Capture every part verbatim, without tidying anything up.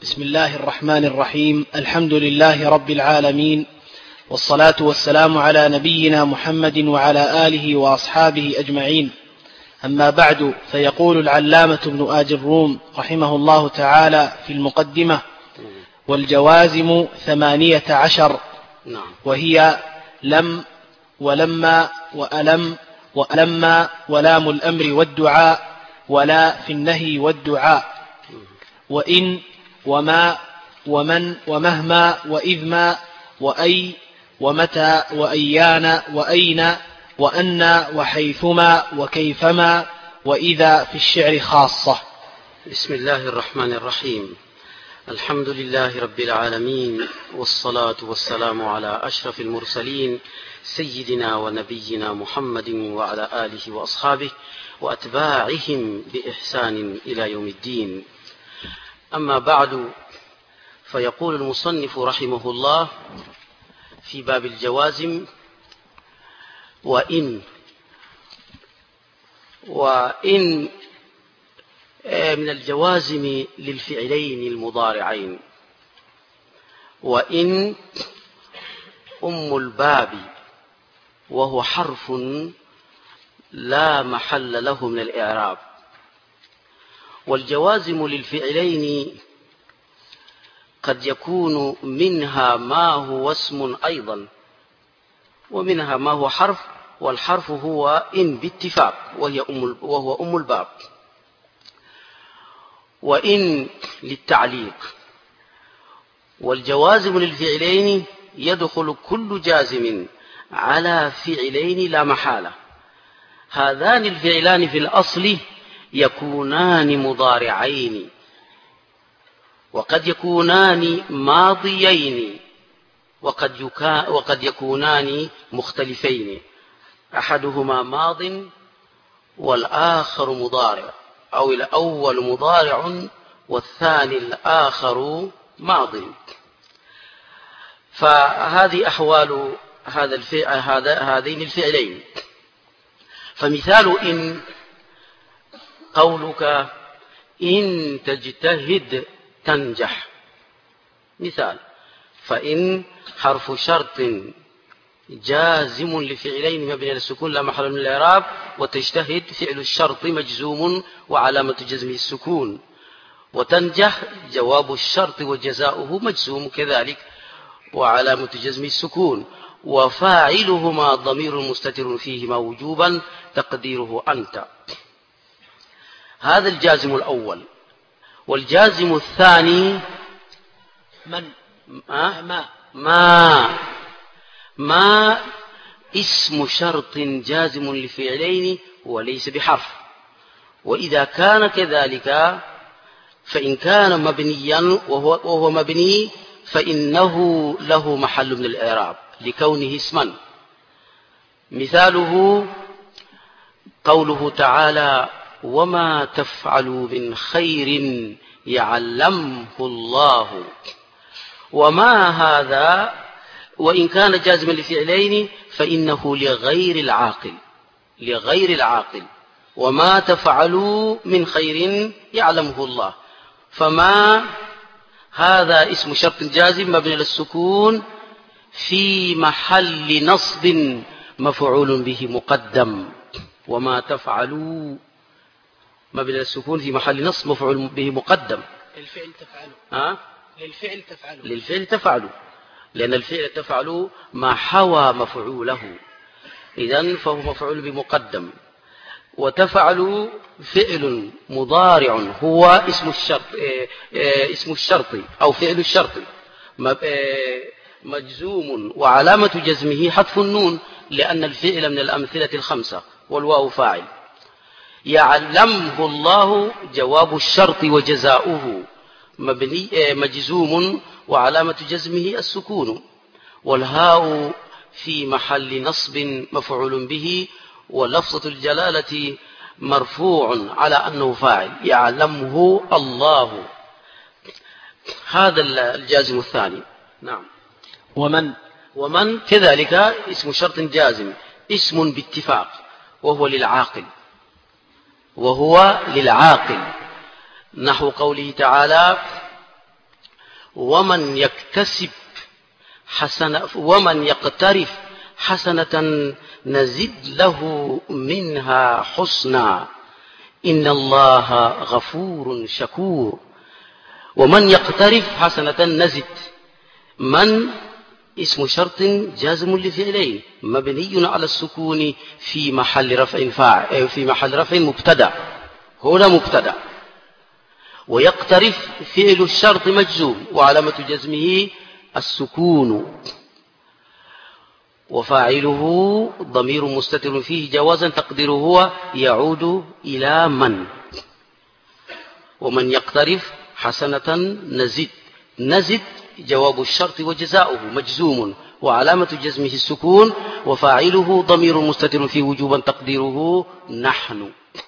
بسم الله الرحمن الرحيم. الحمد لله رب العالمين، والصلاة والسلام على نبينا محمد وعلى آله وأصحابه أجمعين. أما بعد، فيقول العلامة ابن آج الروم رحمه الله تعالى في المقدمة: والجوازم ثمانية عشر، وهي لم ولما وألم وألما ولام الأمر والدعاء ولا في النهي والدعاء، وإن وما ومن ومهما وإذما وأي ومتى وأيان وأين وأن وحيثما وكيفما وإذا في الشعر خاصة. بسم الله الرحمن الرحيم. الحمد لله رب العالمين، والصلاة والسلام على أشرف المرسلين سيدنا ونبينا محمد وعلى آله وأصحابه وأتباعهم بإحسان إلى يوم الدين. أما بعد، فيقول المصنف رحمه الله في باب الجوازم: وإن وإن من الجوازم للفعلين المضارعين. وإن أم الباب، وهو حرف لا محل له من الإعراب. والجوازم للفعلين قد يكون منها ما هو اسم أيضا، ومنها ما هو حرف، والحرف هو إن باتفاق، وهي أم وهو أم الباب. وإن للتعليق. والجوازم للفعلين يدخل كل جازم على فعلين لا محالة. هذان الفعلان في الأصل يكونان مضارعين، وقد يكونان ماضيين، وقد, يكا وقد يكونان مختلفين، أحدهما ماض والآخر مضارع، أو الأول مضارع والثاني الآخر ماض. فهذه أحوال هذا الفعل هذا هذين الفعلين. فمثال إن قولك: إن تجتهد تنجح. مثال: فإن حرف شرط جازم لفعلين مبني على السكون لا محل من الإعراب، وتجتهد فعل الشرط مجزوم وعلامة جزمه السكون، وتنجح جواب الشرط وجزاؤه مجزوم كذلك وعلامة جزمه السكون، وفاعلهما ضمير مستتر فيهما وجوبا تقديره أنت. هذا الجازم الأول. والجازم الثاني من أه؟ ما ما ما اسم شرط جازم لفعلين وليس بحرف. وإذا كان كذلك، فإن كان مبنيا وهو, وهو مبني، فإنه له محل من الإعراب لكونه اسما. مثاله قوله تعالى: وما تفعلوا من خير يعلمه الله. وما هذا وإن كان جازما لفعلين فإنه لغير العاقل لغير العاقل وما تفعلوا من خير يعلمه الله. فما هذا اسم شرط جازم مبني للسكون في محل نصب مفعول به مقدم. وما تفعلوا مبني للسكون في محل نصب مفعول به مقدم. للفعل تفعله. ها؟ للفعل تفعله. للفعل تفعله، لأن الفعل تفعله ما حوى مفعوله، إذن فهو مفعول بمقدم. وتفعل فعل مضارع هو اسم الشرط اسم الشرط أو فعل الشرط مجزوم وعلامة جزمه حذف النون، لأن الفعل من الأمثلة الخمسة والواو فاعل. يعلمه الله جواب الشرط وجزاؤه مبني مجزوم وعلامة جزمه السكون، والهاء في محل نصب مفعول به، ولفظة الجلالة مرفوع على أنه فاعل. يعلمه الله. هذا الجازم الثاني. نعم. ومن ومن كذلك اسم شرط جازم، اسم باتفاق، وهو للعاقل وهو للعاقل نحو قوله تعالى: ومن يكتسب حسنة ومن يقترف حسنة نزد له منها حسنا إن الله غفور شكور. ومن يقترف حسنة نزد، من اسم شرط جازم لفعلين مبني على السكون في محل رفع فاعل في محل رفع مبتدا، هنا مبتدا. ويقترف فعل الشرط مجزوم وعلامة جزمه السكون، وفاعله ضمير مستتر فيه جوازا تقديره هو يعود إلى من. ومن يقترف حسنة نزد، نزد جواب الشرط وجزاؤه مجزوم وعلامة جزمه السكون، وفاعله ضمير مستتر فيه وجوبا تقديره نحن.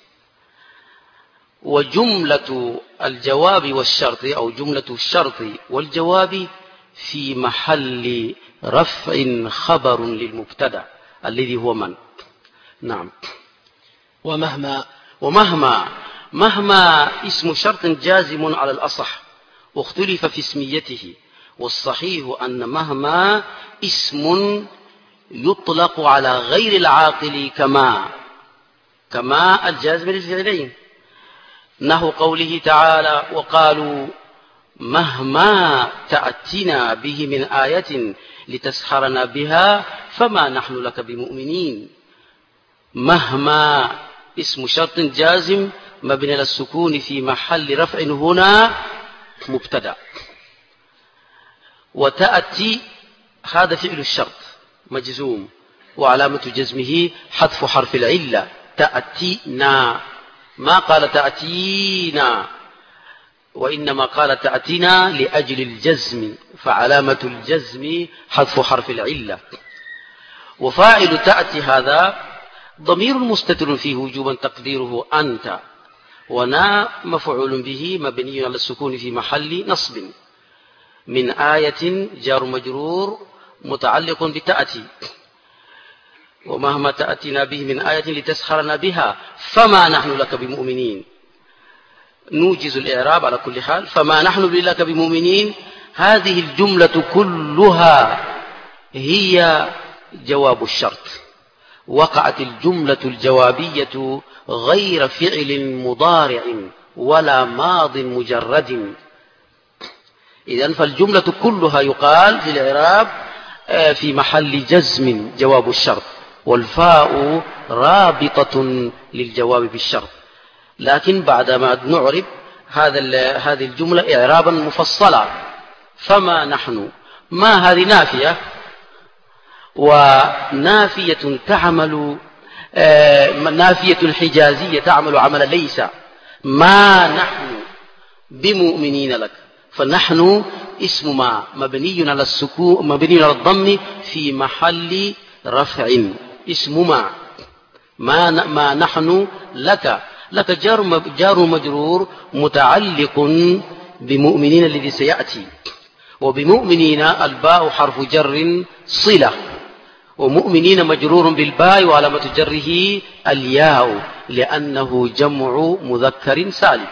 وجملة الجواب والشرط أو جملة الشرط والجواب في محل رفع خبر للمبتدا الذي هو من. نعم. ومهما ومهما مهما اسم شرط جازم على الأصح، واختلف في اسميته، والصحيح أن مهما اسم يطلق على غير العاقل كما كما الجازم للفعلين، نحو قوله تعالى وقالوا مهما تأتنا به من آية لتسحرنا بها فما نحن لك بمؤمنين. مهما اسم شرط جازم مبني على السكون في محل رفع هنا مبتدا. وتأتي هذا فعل الشرط مجزوم وعلامة جزمه حذف حرف العلة تأتينا، ما قال تأتينا وإنما قال تأتينا لأجل الجزم، فعلامة الجزم حذف حرف العلة. وفاعل تأتي هذا ضمير مستتر فيه وجوبا تقديره أنت، ونا مفعول به مبني على السكون في محل نصب. من آية جار مجرور متعلق بتأتي، ومهما تأتينا به من آية لتسخرنا بها فما نحن لك بمؤمنين. نوجز الإعراب على كل حال. فما نحن لك بمؤمنين هذه الجملة كلها هي جواب الشرط، وقعت الجملة الجوابية غير فعل مضارع ولا ماض مجرد. إذن فالجملة كلها يقال في الإعراب في محل جزم جواب الشرط، والفاء رابطة للجواب بالشرط. لكن بعدما نعرب هذا هذه الجملة إعرابا مفصلا. فما نحن، ما هذه نافية، ونافية تعمل نافية حجازية تعمل عمل ليس. ما نحن بمؤمنين لك، فنحن اسم ما مبني على السكون مبني على الضم في محل رفع، اسم ما ما, ما نحن لك، لك جار جار مجرور متعلق بمؤمنين الذي سيأتي، وبمؤمنين الباء حرف جر صلة، ومؤمنين مجرور بالباء وعلامة جره الياء لأنه جمع مذكر سالم.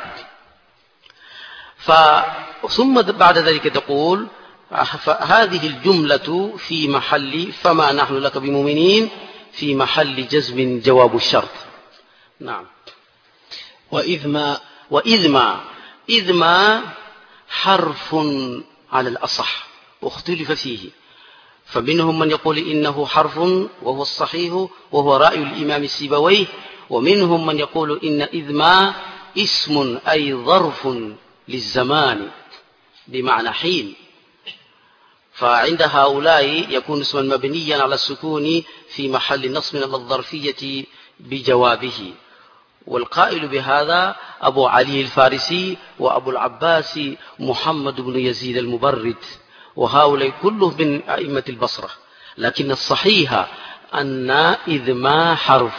ثم بعد ذلك تقول هذه الجملة في محل فما نحن لك بمؤمنين في محل جزم جواب الشرط. نعم. وإذ ما وإذ ما إذ ما حرف على الأصح واختلف فيه، فمنهم من يقول إنه حرف وهو الصحيح وهو رأي الإمام السيبويه، ومنهم من يقول إن إذ ما اسم أي ظرف للزمان بمعنى حين، فعند هؤلاء يكون اسما مبنيا على السكون في محل نصب على الظرفية بجوابه. والقائل بهذا أبو علي الفارسي وأبو العباس محمد بن يزيد المبرد، وهؤلاء كلهم من أئمة البصرة. لكن الصحيح أن إذ ما حرف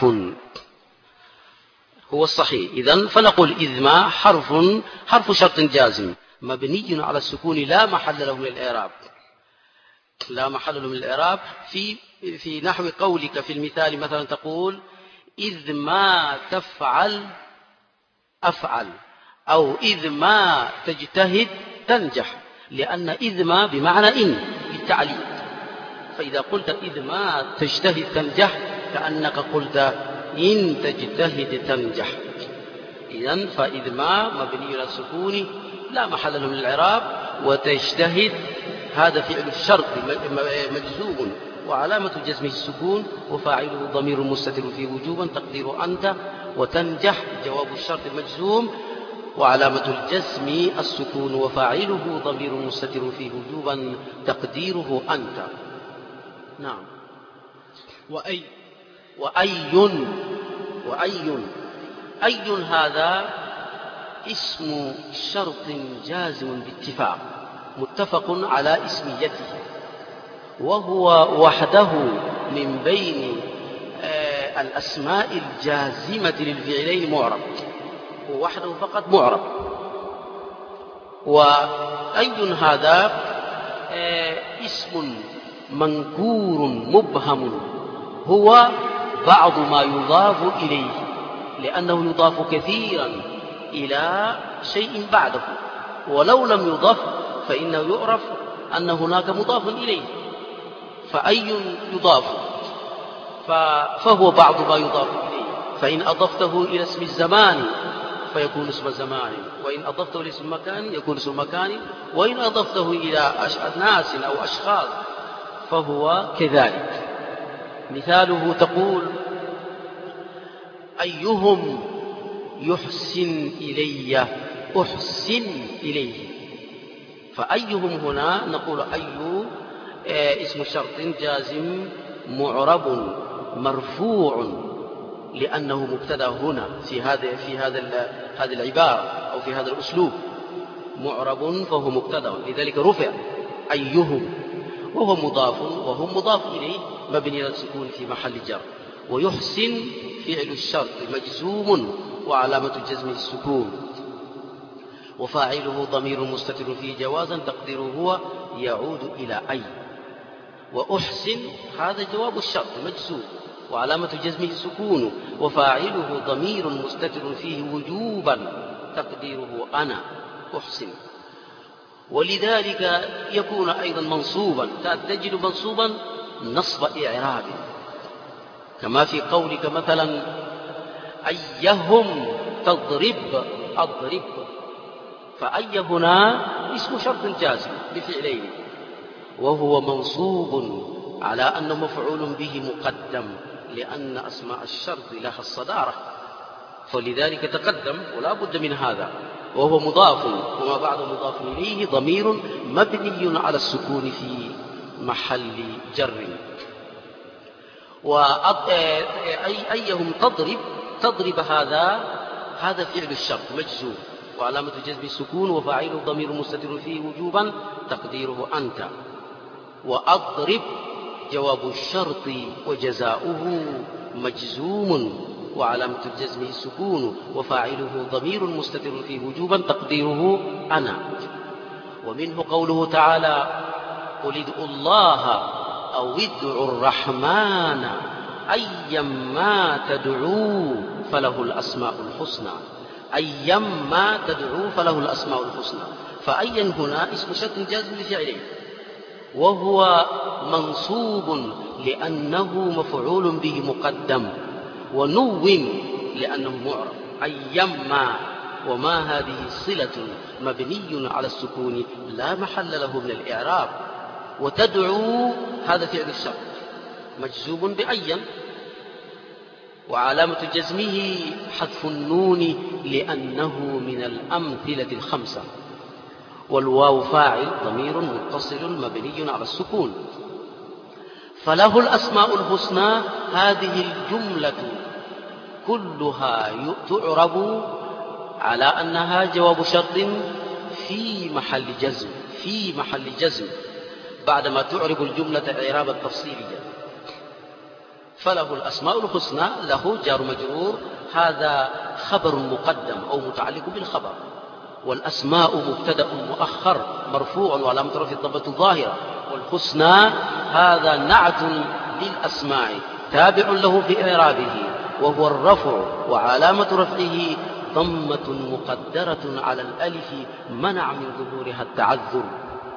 هو الصحيح. إذن فنقول إذ ما حرف حرف شرط جازم مبني على السكون لا محل له من الإعراب، لا محل له من الإعراب في في نحو قولك في المثال مثلا تقول إذ ما تفعل أفعل، أو إذ ما تجتهد تنجح، لأن إذ ما بمعنى إن بالتعليل، فإذا قلت إذ ما تجتهد تنجح كأنك قلت إن تجتهد تنجح. إذن فإذ ما مبني على السكون لا محل له من الإعراب، وتجتهد هذا فعل الشرط مجزوم وعلامة جزمه السكون وفاعله ضمير مستتر فيه وجوبا تقدير أنت، وتنجح جواب الشرط المجزوم وعلامة الجزم السكون وفاعله ضمير مستتر فيه وجوبا تقديره أنت. نعم. وأي وأي وأي أي هذا اسم شرط جازم باتفاق متفق على اسميته، وهو وحده من بين الأسماء الجازمة للفعلين معرب، هو وحده فقط معرب. وأي هذا اسم منكور مبهم، هو بعض ما يضاف إليه، لأنه يضاف كثيرا إلى شيء بعده، ولو لم يضاف فإنه يعرف أن هناك مضاف إليه، فأي يضاف فهو بعض ما يضاف إليه، فإن أضفته إلى اسم الزمان فيكون اسم زمان، وإن أضفته إلى اسم مكان يكون اسم مكان، وإن أضفته إلى ناس أو أشخاص فهو كذلك. مثاله تقول أيهم يحسن إلي أحسن إليه، فأيهم هنا نقول أي اسم شرط جازم معرب مرفوع، لأنه مبتدأ هنا في هذا في هذا هذه العبارة أو في هذا الأسلوب معرب، فهو مبتدأ لذلك رفع أيهم، وهو مضاف وهم مضاف إليه مبني على السكون في محل جر. ويحسن فعل الشرط مجزوم وعلامة الجزم السكون وفاعله ضمير مستتر فيه جوازا تقديره هو يعود إلى أي. وأحسن هذا جواب الشرط مجزوم وعلامة جزمه السكون وفاعله ضمير مستتر فيه وجوبا تقديره أنا أحسن. ولذلك يكون أيضا منصوبا، تجد منصوبا نصب إعراب، كما في قولك مثلا أيهم تضرب أضرب، فأي هنا اسم شرط جازم بفعلين، وهو منصوب على أنه مفعول به مقدم، لأن أسماء الشرط لها الصدارة، فلذلك تقدم ولا بد من هذا. وهو مضاف وما بعد مضاف إليه ضمير مبني على السكون في محل جر. وأيهم تضرب تضرب هذا هذا فعل الشرط مجزوم وعلامة جزم السكون وفاعله ضمير مستتر فيه وجوبا تقديره أنت. وأضرب جواب الشرط وجزاؤه مجزوم وعلامة الجزم السكون وفاعله ضمير مستتر فيه وجوبا تقديره أنا. ومنه قوله تعالى قل ادعوا الله أو ادعوا الرحمن أيما تدعوا فله الأسماء الحسنى، أيما تدعوا فله الأسماء الحسنى، فأيا هنا اسم شرط جازم لفعله، وهو منصوب لأنه مفعول به مقدم، ونون لأنه معرب أيما، وما هذه صلة مبني على السكون لا محل له من الإعراب. وتدعو هذا فعل الشرط مجزوم بأيا وعلامة جزمه حذف النون لأنه من الأمثلة الخمسة، والواو فاعل ضمير متصل مبني على السكون. فله الأسماء الحسنى هذه الجملة كلها تعرب على أنها جواب شرط في محل جزم في محل جزم بعدما تعرب الجملة إعرابا تفصيليا. فله الأسماء الحسنى له جار مجرور، هذا خبر مقدم أو متعلق بالخبر، والأسماء مبتدأ مؤخر مرفوع وعلامة رفعه الضمة الظاهرة، والحسنى هذا نعت للأسماء تابع له في إعرابه وهو الرفع، وعلامة رفعه ضمة مقدرة على الألف منع من ظهورها التعذر.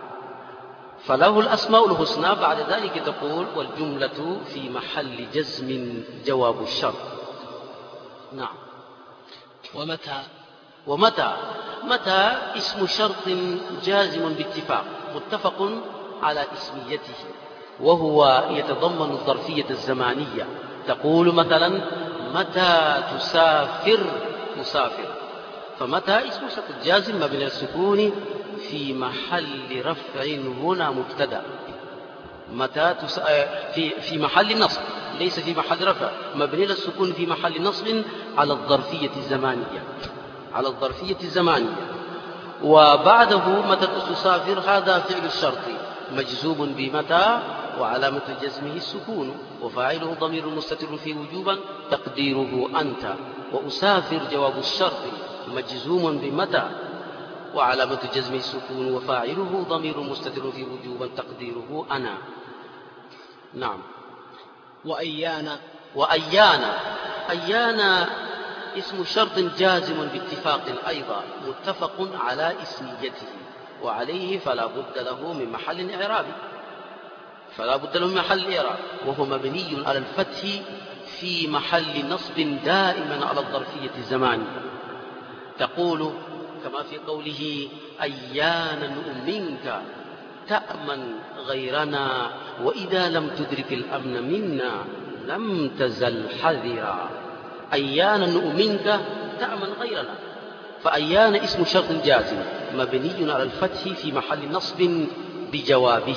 فله الأسماء الحسنى. بعد ذلك تقول والجملة في محل جزم جواب الشرط. نعم. ومتى ومتى متى اسم شرط جازم باتفاق متفق على اسميته، وهو يتضمن الظرفية الزمانية. تقول مثلا متى تسافر مسافر، فمتى اسم شرط جازم مبني السكون في محل رفع هنا مبتدأ. متى تس... في في محل نصب، ليس في محل رفع، مبني السكون في محل نصب على الظرفية الزمانية، على الظرفية الزمانية. وبعده متى تسافر هذا فعل الشرط مجزوم بمتى وعلامة جزمه السكون، وفاعله ضمير مستتر في وجوبا تقديره أنت. وأسافر جواب الشرط مجزوم بمتى وعلامة جزمه السكون، وفاعله ضمير مستتر في وجوبا تقديره أنا. نعم. وأيان وأيان أيان اسم شرط جازم باتفاق أيضا متفق على اسميته، وعليه فلا بد له من محل إعراب، فلا بد له من محل إعراب، وهو مبني على الفتح في محل نصب دائما على الظرفية الزمانية. تقول كما في قوله أيان نؤمنك تأمن غيرنا وإذا لم تدرك الأمن منا لم تزل حذرا. أيان نؤمنك تأمن غيرنا، فأيان اسم شرط جازم مبني على الفتح في محل نصب بجوابه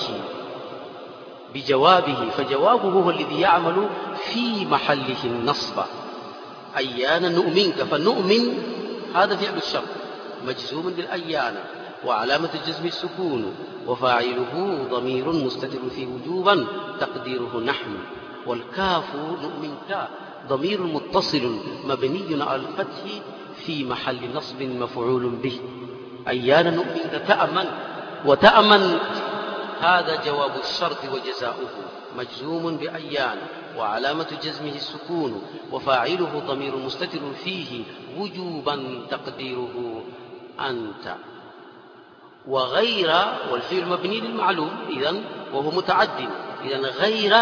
بجوابه فجوابه هو الذي يعمل في محله النصب. أيان نؤمنك، فنؤمن هذا فعل الشرط مجزوم بالأيان وعلامة الجزم السكون، وفاعله ضمير مستتر في وجوبا تقديره نحن. والكاف نؤمنك ضمير متصل مبني على الفتح في محل نصب مفعول به. أيان نؤمنك تأمن، وتأمن هذا جواب الشرط وجزاؤه مجزوم بأيان وعلامة جزمه السكون، وفاعله ضمير مستتر فيه وجوبا تقديره أنت. وغير والفعل مبني للمعلوم إذن وهو متعد، إذن غير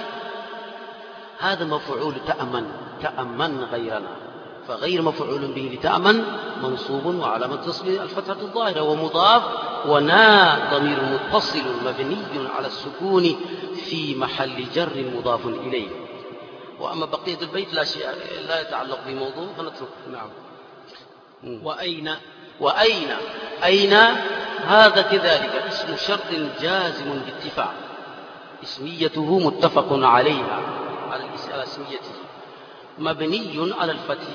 هذا مفعول تأمن، تأمن غيرنا، فغير مفعول به لتأمن منصوب وعلامة نصبه الفتحة الظاهرة ومضاف، ونا ضمير متصل مبني على السكون في محل جر مضاف إليه. وأما بقية البيت لا شيء لا يتعلق بموضوع فنترك. نعم. وأين وأين أين هذا كذلك اسم شرط جازم باتفاق، اسميته متفق عليها على اسميته، مبني على الفتح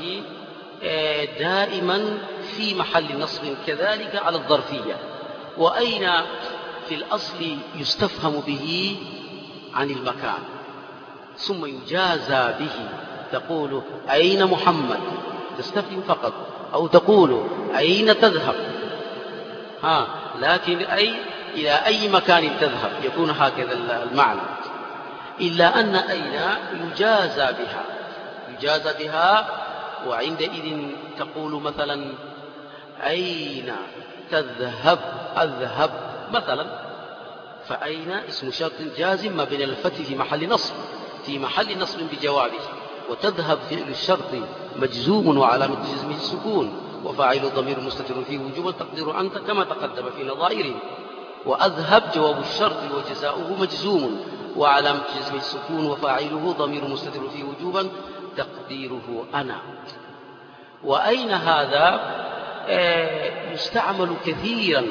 دائما في محل نصب كذلك على الظرفية. وأين في الأصل يستفهم به عن المكان ثم يجازى به. تقول أين محمد تستفهم فقط، أو تقول أين تذهب، ها لكن أي إلى أي مكان تذهب يكون هكذا المعنى، إلا أن أين يجازى بها يجازى بها وعندئذ تقول مثلا أين تذهب أذهب مثلا. فأين اسم شرط جازم ما بين الفتح في محل نصب في محل نصب بجوابه، وتذهب فعل الشرط مجزوم وعلامة جزمه السكون، وفاعل ضمير مستتر فيه وجوبا تقدير أنت كما تقدم في نظائره. وأذهب جواب الشرط وجزاؤه مجزوم وعلامة جزمه السكون، وفاعله ضمير مستتر فيه وجوبا تقديره أنا. وأين هذا يستعمل كثيرا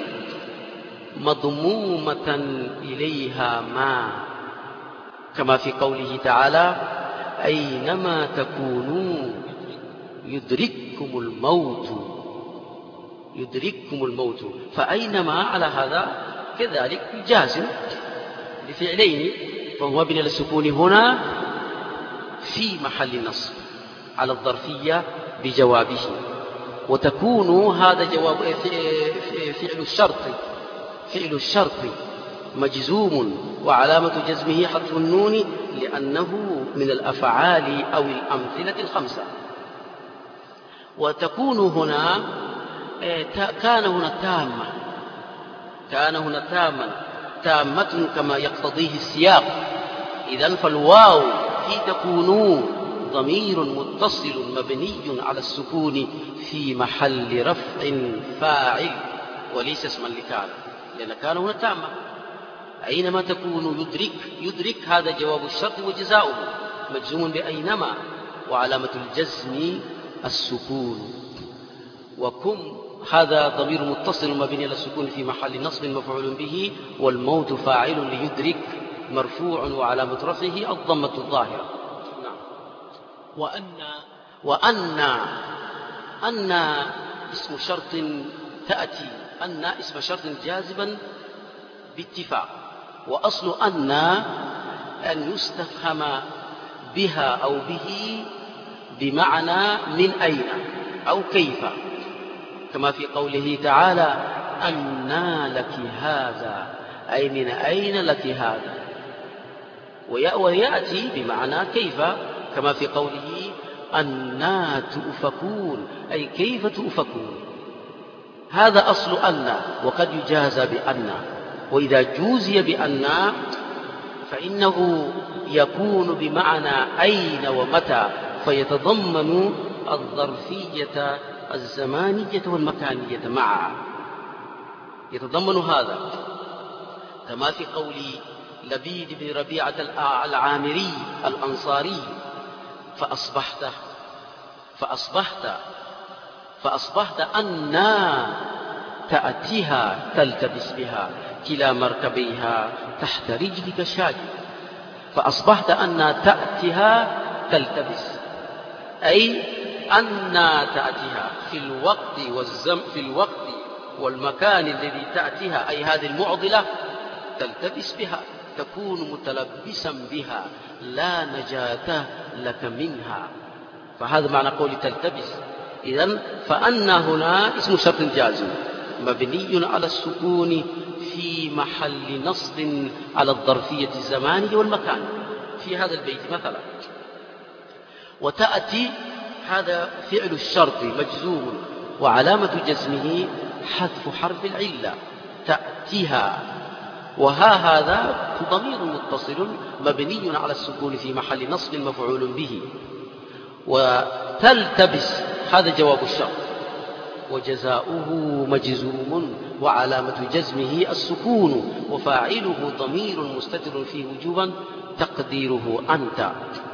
مضمومة إليها ما، كما في قوله تعالى أينما تكونوا يدرككم الموت يدرككم الموت. فأينما على هذا كذلك جازم لفعلين، فهو مبني للسكون هنا في محل نصب على الظرفية بجوابه. وتكون هذا جواب فعل الشرط فعل الشرط مجزوم وعلامة جزمه حذف النون لأنه من الأفعال أو الأمثلة الخمسة. وتكون هنا كان هنا تامة كان هنا تاما تامة كما يقتضيه السياق. إذن فالواو في تكون ضمير متصل مبني على السكون في محل رفع فاعل وليس اسما لكان، لأن كان هنا تامة. أينما تكون يدرك، يدرك هذا جواب الشرط وجزاؤه مجزوم بأينما، وعلامة الجزم السكون. وكم هذا ضمير متصل مبني على السكون في محل نصب مفعول به، والموت فاعل ليدرك مرفوع وعلامة رفعه الضمة الظاهرة. نعم. وأن وأن أن اسم شرط تأتي، أن اسم شرط جازبا باتفاق. وأصل أن أن يستفهم بها أو به بمعنى من أين أو كيف، كما في قوله تعالى أنى لك هذا، أي من أين لك هذا. ويأتي بمعنى كيف، كما في قوله أنى تؤفكون، أي كيف تؤفكون. هذا أصل أن، وقد يجازى بأن. وإذا جوزي بأن فإنه يكون بمعنى أين ومتى، فيتضمن الظرفية الزمانية والمكانية معا، يتضمن هذا، كما في قول لبيد بن ربيعة العامري الأنصاري فأصبحت فأصبحت فأصبحت أنى تأتيها تلتبس بها كلا مركبيها تحت رجلك شاج. فأصبحت أنى تأتيها تلتبس، أي أنى تأتيها في الوقت والزم في الوقت والمكان الذي تأتيها، أي هذه المعضلة تلتبس بها، تكون متلبسا بها، لا نجاة لك منها. فهذا معنى قول تلتبس. إذن فأن هنا اسم شرط جازم مبني على السكون في محل نصب على الظرفية الزمانية والمكان في هذا البيت مثلا. وتأتي هذا فعل الشرط مجزوم، وعلامة جزمه حذف حرف العلة تأتيها. وها هذا ضمير متصل مبني على السكون في محل نصب مفعول به. وتلتبس هذا جواب الشرط، وجزاؤه مجزوم وعلامة جزمه السكون، وفاعله ضمير مستتر فيه وجوبا تقديره أنت.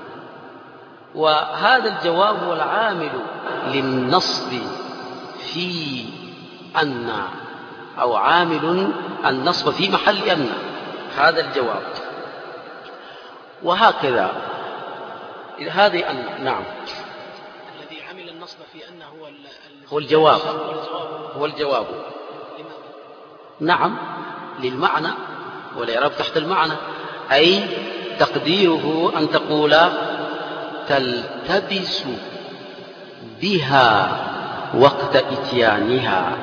وهذا الجواب هو العامل للنصب في أن، أو عامل النصب في محل أن، هذا الجواب. وهكذا هذه أن. نعم. الذي عمل النصب في أن هو هو الجواب هو الجواب نعم، للمعنى والإعراب تحت المعنى، أي تقديره أن تقول تلتبس بها وقت إتيانها.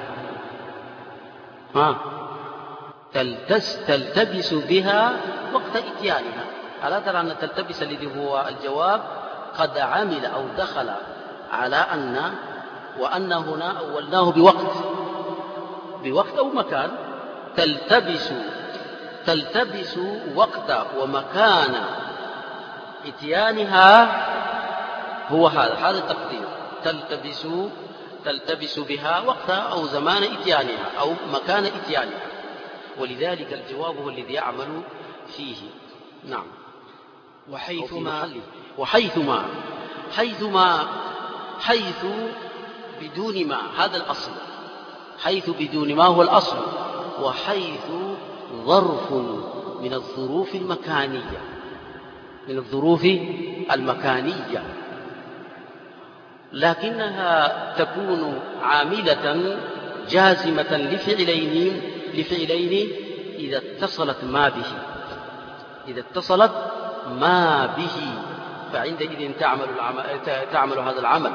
ها تلتس تلتبس بها وقت إتيانها. ألا ترى أن تلتبس الذي هو الجواب قد عمل أو دخل على أن، وأن هنا أولناه بوقت بوقت أو مكان. تلتبس تلتبس وقت ومكان إتيانها، هو هذا هذا التقدير. تلتبس تلتبس بها وقت أو زمان إتيانها أو مكان إتيانها، ولذلك الجواب هو الذي يعمل فيه. نعم. وحيثما وحيثما حيثما حيث بدون ما، هذا الأصل. حيث بدون ما هو الأصل. وحيث ظرف من الظروف المكانية من الظروف المكانية لكنها تكون عاملة جازمة لفعلين لفعلين إذا اتصلت ما به إذا اتصلت ما به فعندئذ تعمل, تعمل هذا العمل.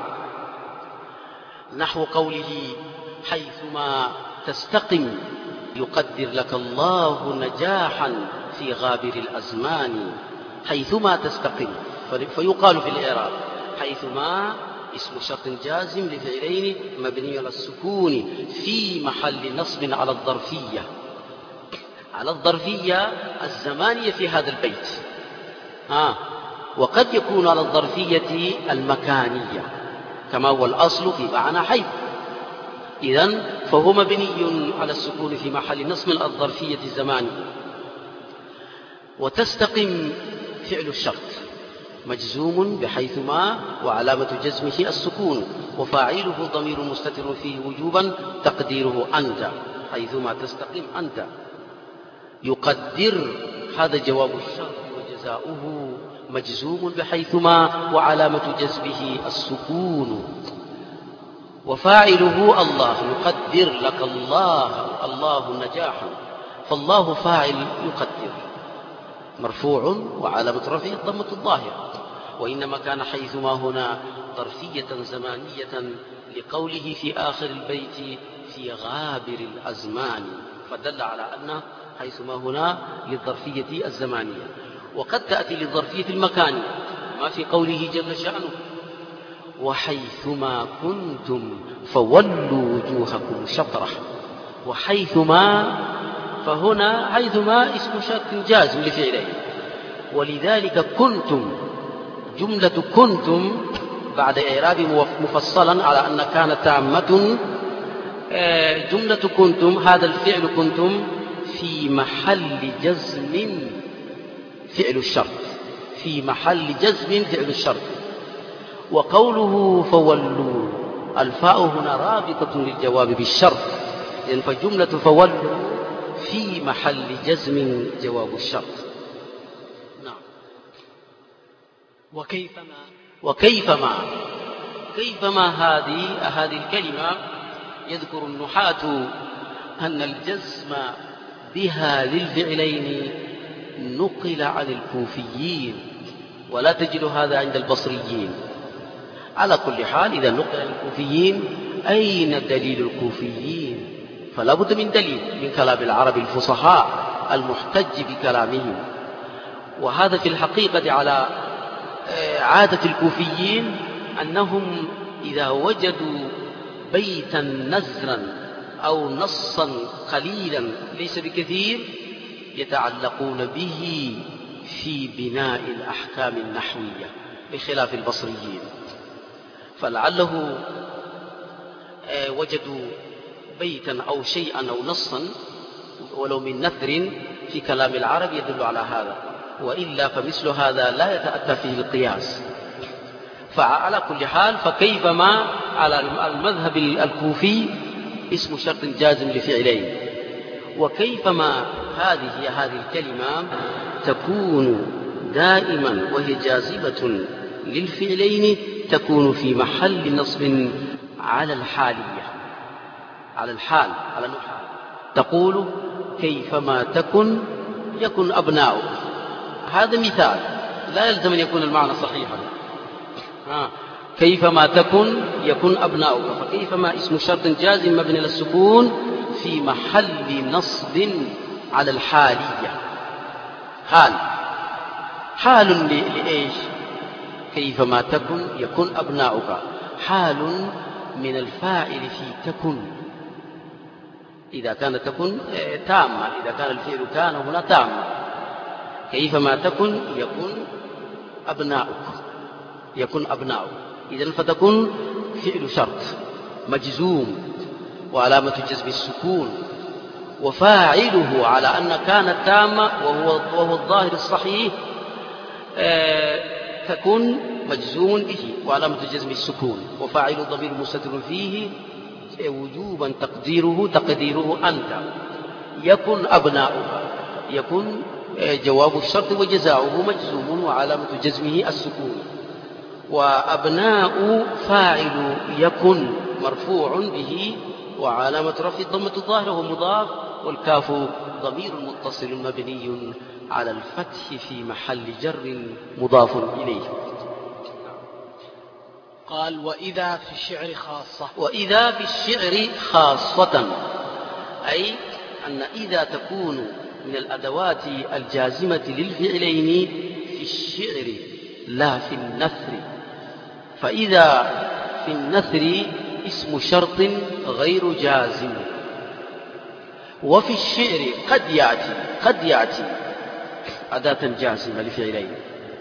نحو قوله حيثما تستقم يقدر لك الله نجاحا في غابر الأزمان. حيثما تستقم، فيقال في الإعراب حيثما اسم شرط جازم لفعلين مبني على السكون في محل نصب على الظرفية. على الظرفية الزمانية في هذا البيت، آه. وقد يكون على الظرفية المكانية كما هو الأصل في معنى حيث. إذن فهو مبني على السكون في محل نصب الظرفية الزمانية. وتستقم فعل الشرط مجزوم بحيثما وعلامة جزمه السكون، وفاعله ضمير مستتر فيه وجوبا تقديره أنت، حيثما تستقم أنت. يقدر هذا جواب الشرط وجزاؤه مجزوم بحيثما وعلامة جزمه السكون، وفاعله الله. يقدر لك الله الله نجاحا، فالله فاعل يقدر مرفوع وعلامة رفعه الضمة الظاهرة. وإنما كان حيثما هنا ظرفية زمانية لقوله في آخر البيت في غابر الأزمان، فدل على أن حيثما هنا للظرفية الزمانية. وقد تأتي للظرفية المكانية ما في قوله جل شأنه وحيثما كنتم فولوا وجوهكم شطرة. وحيثما فهنا حيثما اسم شرط جازم لفعله، ولذلك كنتم جملة كنتم بعد إعراب مفصلا على أن كانت تامة. جملة كنتم هذا الفعل كنتم في محل جزم فعل الشرط، في محل جزم فعل الشرط. وقوله فولوا الفاء هنا رابطة للجواب بالشرط، يعني فجملة فولوا في محل جزم جواب الشرط. نعم. وكيفما وكيفما كيفما هذه هذه الكلمة يذكر النحاة أن الجزم بها للفعلين نقل عن الكوفيين، ولا تجد هذا عند البصريين. على كل حال إذا نقل عن الكوفيين أين دليل الكوفيين؟ فلا بد من دليل من كلام العرب الفصحاء المحتج بكلامهم. وهذا في الحقيقة على عادة الكوفيين أنهم إذا وجدوا بيتا نزرا أو نصا قليلا ليس بكثير يتعلقون به في بناء الأحكام النحوية بخلاف البصريين. فلعله وجدوا بيتا أو شيئا أو نصا ولو من نثر في كلام العرب يدل على هذا، وإلا فمثل هذا لا يتأتى فيه القياس. فعلى كل حال فكيفما على المذهب الكوفي اسم شرط جازم لفعلين. وكيفما هذه هذه الكلمة تكون دائما وهي جاذبة للفعلين تكون في محل نصب على الحالية، على الحال، على الحال. تقول كيفما تكن يكن أبناؤك. هذا مثال لا يلزم أن يكون المعنى صحيحا. آه. كيفما تكن يكن أبناؤك، فكيفما اسم شرط جازم مبني للسكون في محل نصب على الحالية. حال حال لإيش؟ كيفما تكن يكن أبناؤك حال من الفاعل في تكن، إذا كانت تكن تامة، إذا كان الفعل كان هنا تامة. كيفما تكن يكن أبناؤك، يكن أبناؤك. إذن فتكن فعل شرط مجزوم وعلامة جزم السكون، وفاعله على أن كانت تامة وهو, وهو الظاهر الصحيح تكن مجزوم به وعلامة جزم السكون، وفاعل ضمير مستتر فيه وجوبا تقديره تقديره أنت. يكن أبناؤك يكن جواب الشرط وجزاؤه مجزوم وعلامة جزمه السكون. وأبناء فاعل يكن مرفوع به وعلامة رفع الضمة الظاهرة ومضاف، والكاف ضمير متصل مبني على الفتح في محل جر مضاف إليه. قال وإذا في الشعر خاصة. وإذا في الشعر خاصة أي أن إذا تكون من الأدوات الجازمة للفعلين في الشعر لا في النثر. فإذا في النثر اسم شرط غير جازم، وفي الشعر قد يأتي قد يأتي أداة جازمة لفعلين،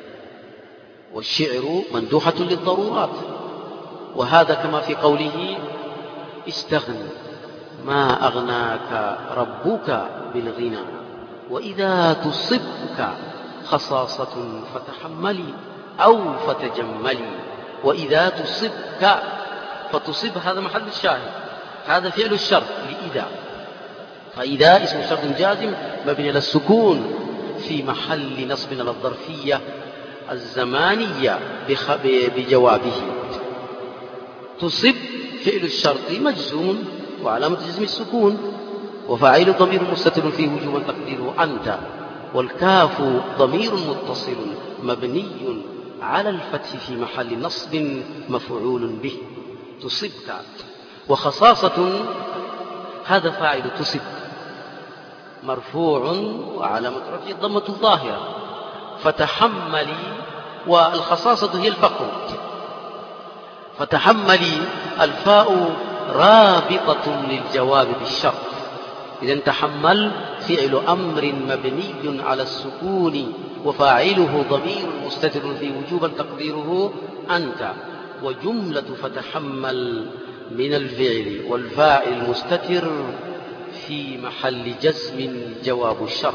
والشعر مندوحة للضرورات، وهذا كما في قوله استغن ما أغناك ربك بالغنى، وإذا تصبك خصاصة فتحملي أو فتجملي. وإذا تصبك، فتصب هذا محل الشاهد، هذا فعل الشرط لإذا، فإذا اسم شرط جازم مبني على السكون في محل نصب على الظرفية الزمانية بجوابه. تصب فعل الشرط مجزوم وعلامة جزم السكون، وفاعل ضمير مستتر فيه وجوبا تقديره أنت، والكاف ضمير متصل مبني على الفتح في محل نصب مفعول به. تصبك. وخصاصة هذا فاعل تصب مرفوع وعلامة رفعه الضمة الظاهرة. فتحملي، والخصاصة هي الفقر، فتحملي الفاء رابطة للجواب بالشرط. إذن تحمل فعل أمر مبني على السكون وفاعله ضمير مستتر في وجوبا تقديره أنت، وجملة فتحمل من الفعل والفاعل المستتر في محل جزم جواب الشرط.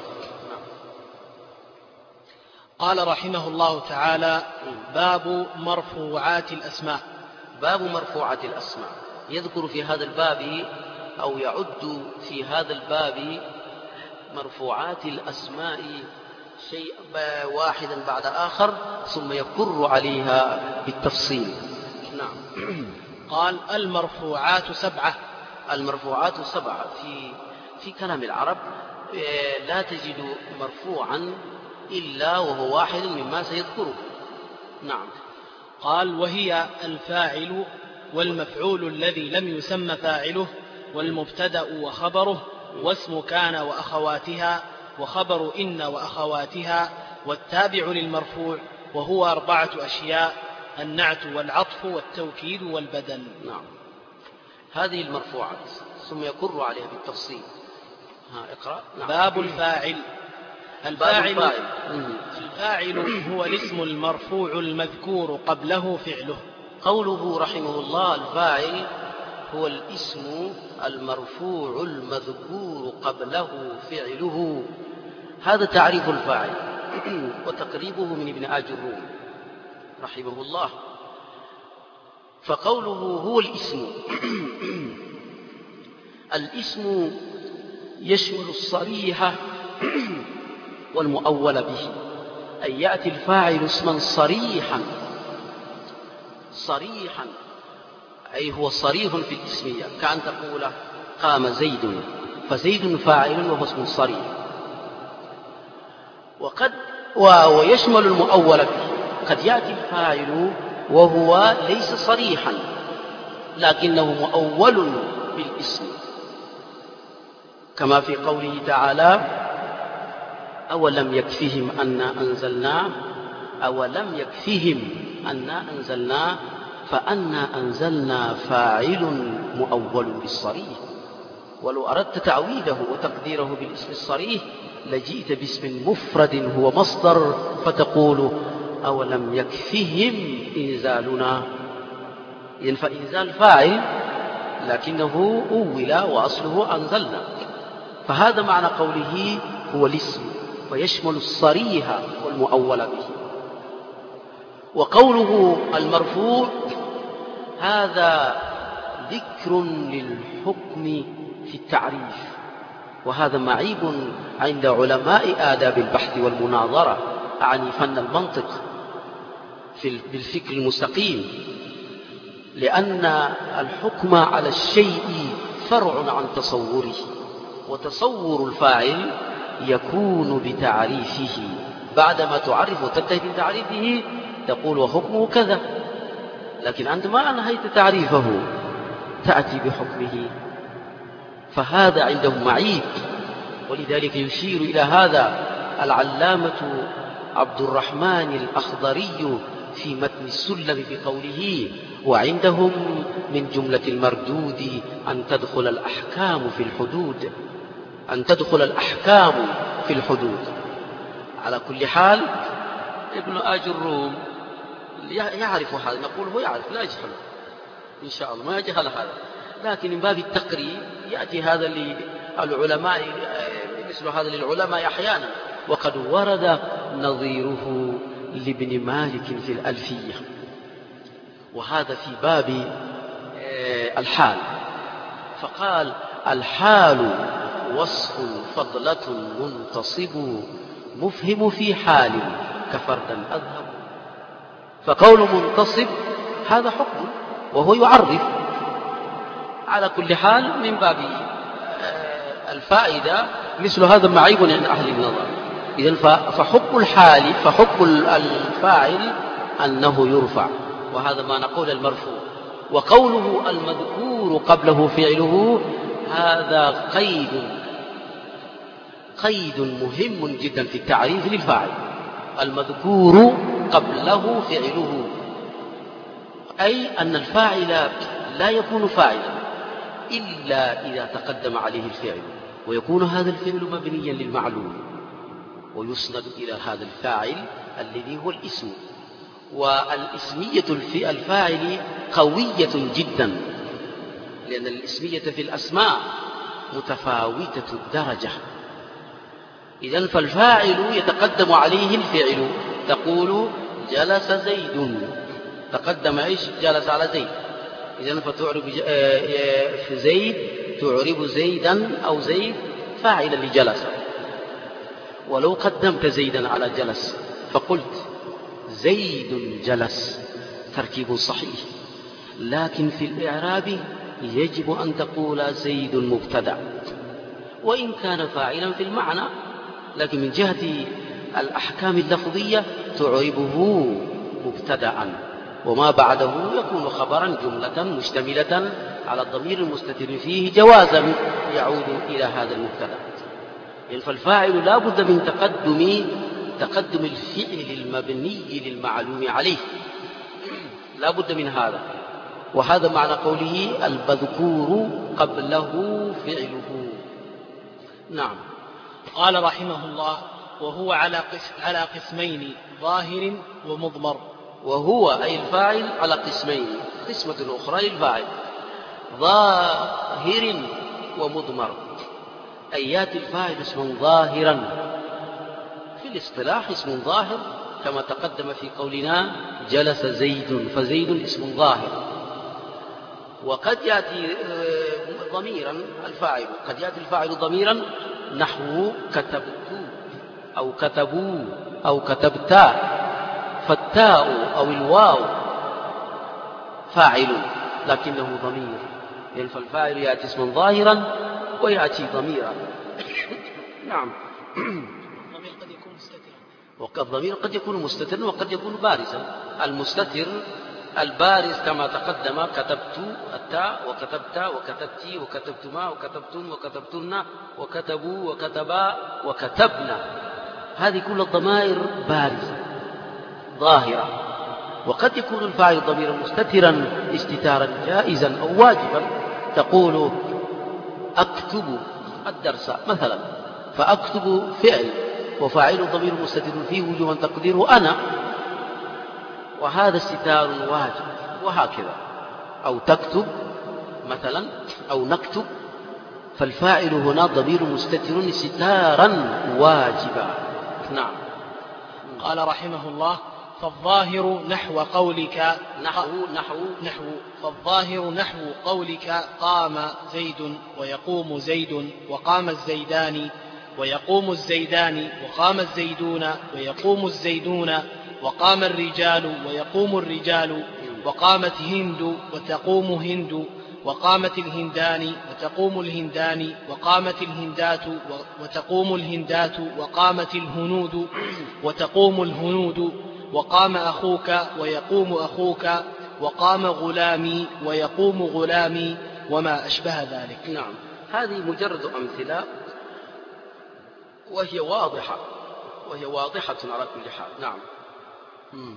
قال رحمه الله تعالى: باب مرفوعات الأسماء. باب مرفوعات الأسماء، يذكر في هذا الباب أو يعد في هذا الباب مرفوعات الأسماء شيء واحدا بعد آخر ثم يكر عليها بالتفصيل. نعم. قال: المرفوعات سبعة. المرفوعات سبعة في في كلام العرب، لا تجد مرفوعا إلا وهو واحد مما سيذكره. نعم. قال: وهي الفاعل والمفعول الذي لم يسمى فاعله، والمبتدأ وخبره، واسم كان وأخواتها، وخبر إن وأخواتها، والتابع للمرفوع، وهو أربعة أشياء: النعت والعطف والتوكيد والبدل. نعم. هذه المرفوعات ثم يكر عليها بالتفصيل. ها اقرأ. نعم. باب الفاعل. الفاعل الفاعل هو الاسم المرفوع المذكور قبله فعله. قوله رحمه الله الفاعل هو الاسم المرفوع المذكور قبله فعله، هذا تعريف الفاعل وتقريبه من ابن آج الروم رحمه الله. فقوله هو الاسم الاسم يشمل الصريح والمؤول به، أي يأتي الفاعل اسما صريحا صريحا أي هو صريح في الاسمية، كأن تقول قام زيد، فزيد فاعل وهو اسم صريح. وقد ويشمل المؤول به، قد يأتي الفاعل وهو ليس صريحا لكنه مؤول بالاسم، كما في قوله تعالى: أولم يكفهم أنا أنزلنا أولم يكفهم أنا أنزلنا فأنا أنزلنا فاعل مؤول بالصريح. ولو أردت تعويده وتقديره بالاسم الصريح لجئت باسم مفرد هو مصدر فتقول أولم يكفهم إنزالنا، إذن فإنزال فاعل لكنه أول وأصله أنزلنا، فهذا معنى قوله هو الاسم، ويشمل الصريح والمؤول به. وقوله المرفوع هذا ذكر للحكم في التعريف، وهذا معيب عند علماء آداب البحث والمناظرة، أعني فن المنطق بالفكر المستقيم، لأن الحكم على الشيء فرع عن تصوره، وتصور الفاعل يكون بتعريفه، بعدما تعرف وتنتهي من تعريفه تقول وحكمه كذا، لكن أنت ما أنهيت تعريفه تأتي بحكمه، فهذا عندهم معيب. ولذلك يشير إلى هذا العلامة عبد الرحمن الأخضري في متن السلم بقوله: وعندهم من جملة المردود أن تدخل الأحكام في الحدود. أن تدخل الأحكام في الحدود. على كل حال ابن آج الروم يعرف هذا، نقول هو يعرف لا يجهل إن شاء الله، ما يجهل هذا، لكن من باب التقريب يأتي هذا للعلماء، مثل هذا للعلماء أحيانا، وقد ورد نظيره لابن مالك في الألفية. وهذا في باب الحال، فقال الحال وصف فضلة منتصب مفهم في حال كفردا أذهب. فقول منتصب هذا حكم وهو يعرف. على كل حال من باب الفائدة مثل هذا معيب عند أهل النظر. إذن فحكم الحال فحكم الفاعل أنه يرفع، وهذا ما نقول المرفوع. وقوله المذكور قبله فعله هذا قيد قيد مهم جدا في التعريف للفاعل. المذكور قبله فعله، أي أن الفاعل لا يكون فاعلا إلا إذا تقدم عليه الفعل، ويكون هذا الفعل مبنيا للمعلوم ويسند إلى هذا الفاعل الذي هو الاسم. والاسمية في الفاعل قوية جدا، لأن الاسمية في الأسماء متفاوتة الدرجة. إذن فالفاعل يتقدم عليه الفعل، تقول جلس زيد، تقدم إيش؟ جلس على زيد. إذن فتعرب في زيد تعرب زيدا أو زيد فاعلا لجلس. ولو قدمت زيدا على جلس فقلت زيد جلس تركيب صحيح، لكن في الإعراب يجب أن تقول زيد مبتدأ، وإن كان فاعلا في المعنى، لكن من جهة الأحكام اللفظية تعربه مبتدأ، وما بعده يكون خبرا جملة مشتملة على الضمير المستتر فيه جوازا يعود إلى هذا المبتدأ. فالفاعل لا بد من تقدم تقدم الفعل المبني للمعلوم عليه، لا بد من هذا. وهذا معنى قوله المذكور قبله فعله. نعم. قال رحمه الله وهو على قسم على قسمين ظاهر ومضمر. وهو أي الفاعل على قسمين، قسمة أخرى للفاعل ظاهر ومضمر، أي يأتي الفاعل اسما ظاهرا في الاصطلاح، اسم ظاهر كما تقدم في قولنا جلس زيد، فزيد اسم ظاهر. وقد يأتي ضميرا الفاعل، قد يأتي الفاعل ضميرا نحو كتبت أو كتبوا أو كتبتا، فالتاء أو الواو فاعل لكنه ضمير، يعني فالفاعل يأتي اسما ظاهرا ويأتي ضميرا. نعم. الضمير قد يكون مستترا، والضمير قد يكون مستترا وقد يكون بارزا. المستتر البارز كما تقدم كتبت التاء وكتبتا وكتبتي وكتبتما وكتبتن وكتبتن وكتبوا وكتبا وكتبنا، هذه كل الضمائر بارزة ظاهرة. وقد يكون الفاعل ضميرا مستترا استتارا جائزا أو واجبا، تقول أكتب الدرس مثلا، فأكتب فعل وفاعل ضمير مستتر فيه وجوبا تقديره أنا، وهذا استتار واجب. وهكذا أو تكتب مثلا أو نكتب، فالفاعل هنا ضمير مستتر استتارا واجبا. نعم. قال رحمه الله فالظاهر نحو قولك نحو نحو نحو فالظاهر نحو قولك قام زيد ويقوم زيد وقام الزيدان ويقوم الزيدان وقام الزيدون ويقوم الزيدون وقام الرجال ويقوم الرجال وقامت هند وتقوم هند وقامت الهندان وتقوم الهندان وقامت الهندات وتقوم الهندات وقامت الهنود وتقوم الهنود وقام أخوك ويقوم أخوك وقام غلامي ويقوم غلامي وما أشبه ذلك. نعم. هذه مجرد أمثلة وهي واضحة وهي واضحة على كل حال. نعم. مم.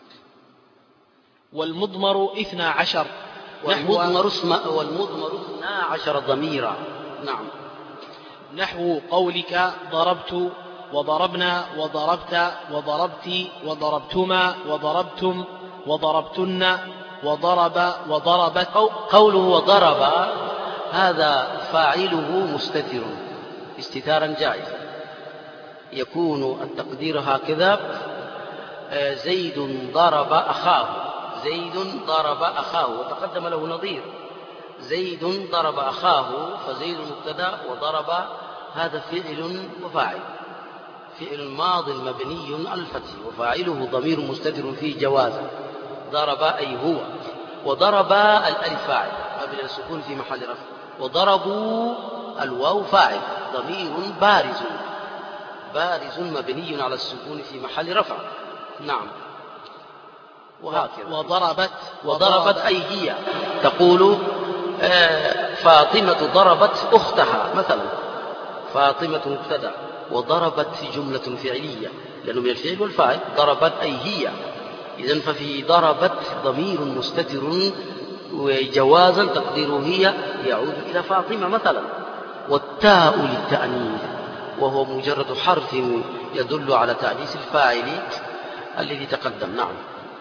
والمضمر اثنا عشر والمضمر اسم والمضمر اثنا عشر ضميرا. نعم. نحو قولك ضربت وضربنا وضربت وضربت وضربتما وضربتم وضربتن وضرب وضربت. قوله وضرب هذا فاعله مستتر استتارا جائزا، يكون التقدير هكذا: زيد ضرب أخاه، زيد ضرب أخاه، وتقدم له نظير زيد ضرب أخاه، فزيد مبتدأ وضرب هذا فعل وفاعل، فعل ماض مبني على الفتح وفاعله ضمير مستتر فيه جوازا، ضرب أي هو، وضرب الألف فاعل قبل السكون في محل رفع، وضربوا الواو فاعل ضمير بارز بارز مبني على السكون في محل رفع. نعم. وهكذا. وضربت وضربت أي هي، تقول آه فاطمة ضربت أختها مثلا، فاطمة مبتدأ وضربت جملة فعلية لأنه من الفعل والفاعل، ضربت أي هي، إذن ففي ضربت ضمير مستتر وجوازا تقديره هي يعود إلى فاطمة مثلا. والتاء للتأنيث وهو مجرد حرف يدل على تأنيث الفاعل الذي تقدم. نعم.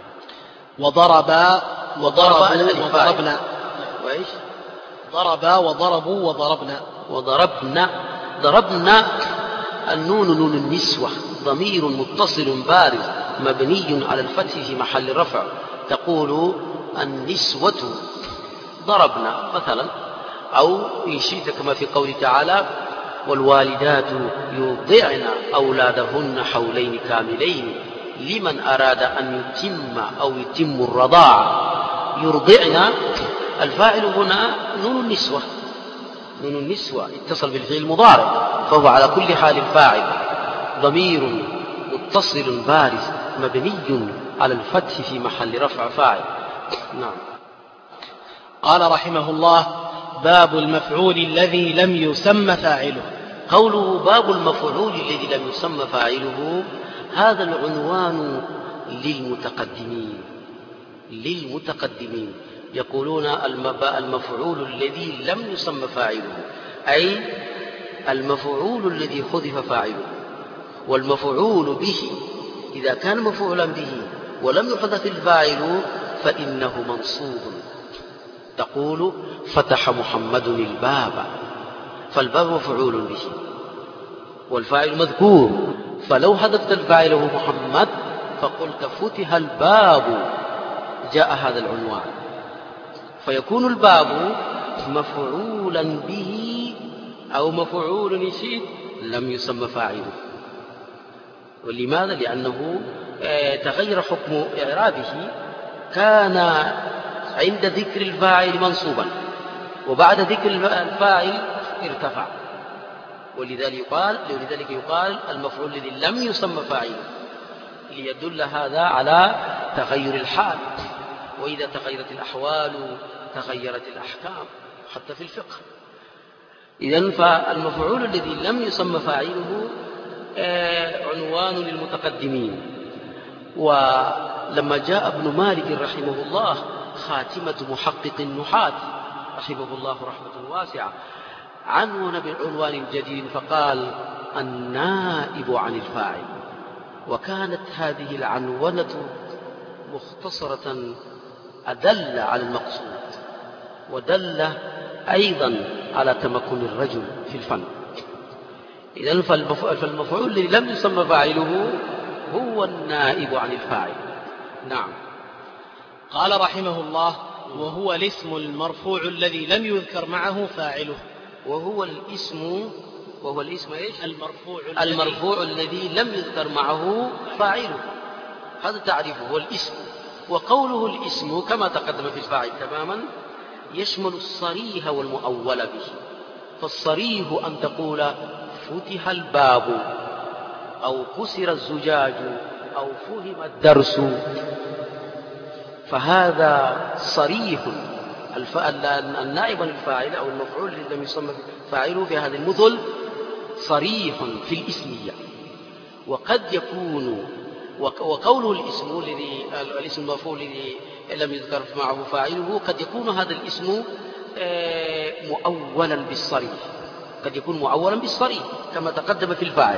وضرب وضرب وضربنا وإيش ضرب وضربوا وضربنا وضربنا ضربنا النون نون النسوة ضمير متصل بارز مبني على الفتح في محل رفع، تقول النسوة ضربنا مثلا، أو إن شئت كما في قوله تعالى: والوالدات يرضعن أولادهن حولين كاملين لمن أراد أن يتم أو يتم الرضاعة. يرضعن الفاعل هنا نون النسوة، نون النسوة اتصل بالفعل المضارع، فهو على كل حال فاعل ضمير متصل بارز مبني على الفتح في محل رفع فاعل. نعم. قال رحمه الله: باب المفعول الذي لم يسم فاعله. قوله باب المفعول الذي لم يسم فاعله، هذا العنوان للمتقدمين للمتقدمين يقولون المفعول الذي لم يسم فاعله، أي المفعول الذي حذف فاعله. والمفعول به إذا كان مفعولا به ولم يحذف الفاعل فإنه منصوب. تقول: فتح محمد الباب، فالباب مفعول به والفاعل مذكور، فلو حذفت الفاعل وهو محمد فقلت فتح الباب، جاء هذا العنوان، فيكون الباب مفعولا به أو مفعول نشيد لم يسمى فاعله. ولماذا؟ لأنه تغير حكم إعرابه، كان عند ذكر الفاعل منصوبا وبعد ذكر الفاعل ارتفع، ولذلك يقال ولذلك يقال المفعول الذي لم يسمى فاعله، ليدل هذا على تغير الحال، وإذا تغيرت الأحوال تغيرت الأحكام حتى في الفقه. إذن فالمفعول الذي لم يسمى فاعله عنوان للمتقدمين. ولما جاء ابن مالك رحمه الله خاتمة محقق النحاة رحمه الله رحمة واسعة، عنون بالعنوان جديد فقال: النائب عن الفاعل. وكانت هذه العنونة مختصرة أدل على المقصود، ودل أيضا على تمكن الرجل في الفن. إذن فالمفعول الذي لم يسمى فاعله هو النائب عن الفاعل. نعم. قال رحمه الله: وهو الاسم المرفوع الذي لم يذكر معه فاعله. وهو الاسم وهو الاسم ايش؟ المرفوع المرفوع الذي لم يذكر معه فاعله، هذا تعريفه هو الاسم. وقوله الاسم كما تقدم في الفاعل تماما يشمل الصريح والمؤول به. فالصريح أن تقول فتح الباب أو كسر الزجاج أو فهم الدرس، فهذا صريح. النائب عن الفاعل أو المفعول الذي لم يسمى فاعله في هذه المثل صريح في الاسمية. وقد يكون وقوله الاسم الذي الاسم المفعول الذي لم يذكر معه فاعله قد يكون هذا الاسم مؤولا بالصريح، قد يكون معولا بالصريح كما تقدم في الفاعل.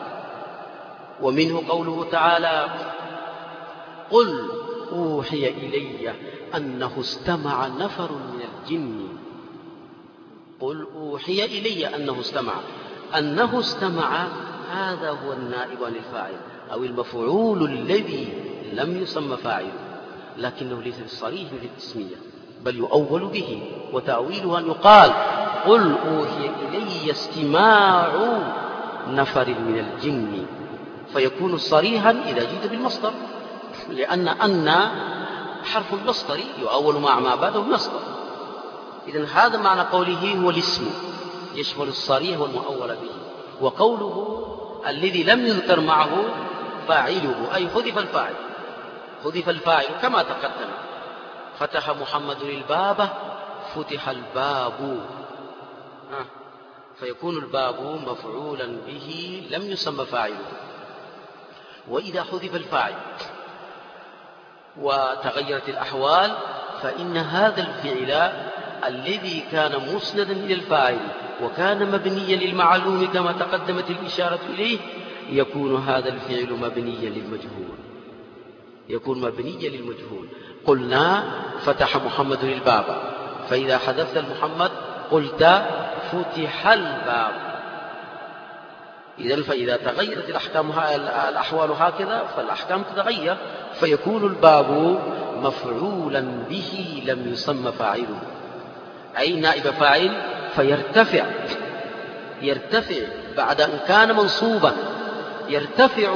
ومنه قوله تعالى: قل أوحي إلي أنه استمع نفر من الجن. قل أوحي إلي أنه استمع، أنه استمع هذا هو النائب عن الفاعل أو المفعول الذي لم يسمى فاعله، لكنه ليس بالصريح في التسمية بل يؤول به، وتأويله أن يقال: قل أوحي إلي استماع نفر من الجن، فيكون صريحا إذا جئت بالمصدر، لأن أن حرف المصدر يؤول مع ما بعده مصدر. إذن هذا معنى قوله هو الاسم يشمل الصريح والمؤول به. وقوله الذي لم يذكر معه فاعله أي حذف الفاعل، حذف الفاعل كما تقدم: فتح محمد الباب، فتح الباب، فيكون الباب مفعولا به لم يسمى فاعله. وإذا حذف الفاعل وتغيرت الأحوال فإن هذا الفعل الذي كان مسندا إلى الفاعل وكان مبنيا للمعلوم كما تقدمت الإشارة إليه يكون هذا الفعل مبنيا للمجهول، يكون مبنيا للمجهول. قلنا فتح محمد الباب، فإذا حذفت المحمد قلت فتح الباب. إذن فإذا تغيرت الأحكام الأحوال هكذا فالأحكام تتغير، فيكون الباب مفعولا به لم يسمى فاعله، أي نائب فاعل، فيرتفع يرتفع بعد أن كان منصوبا يرتفع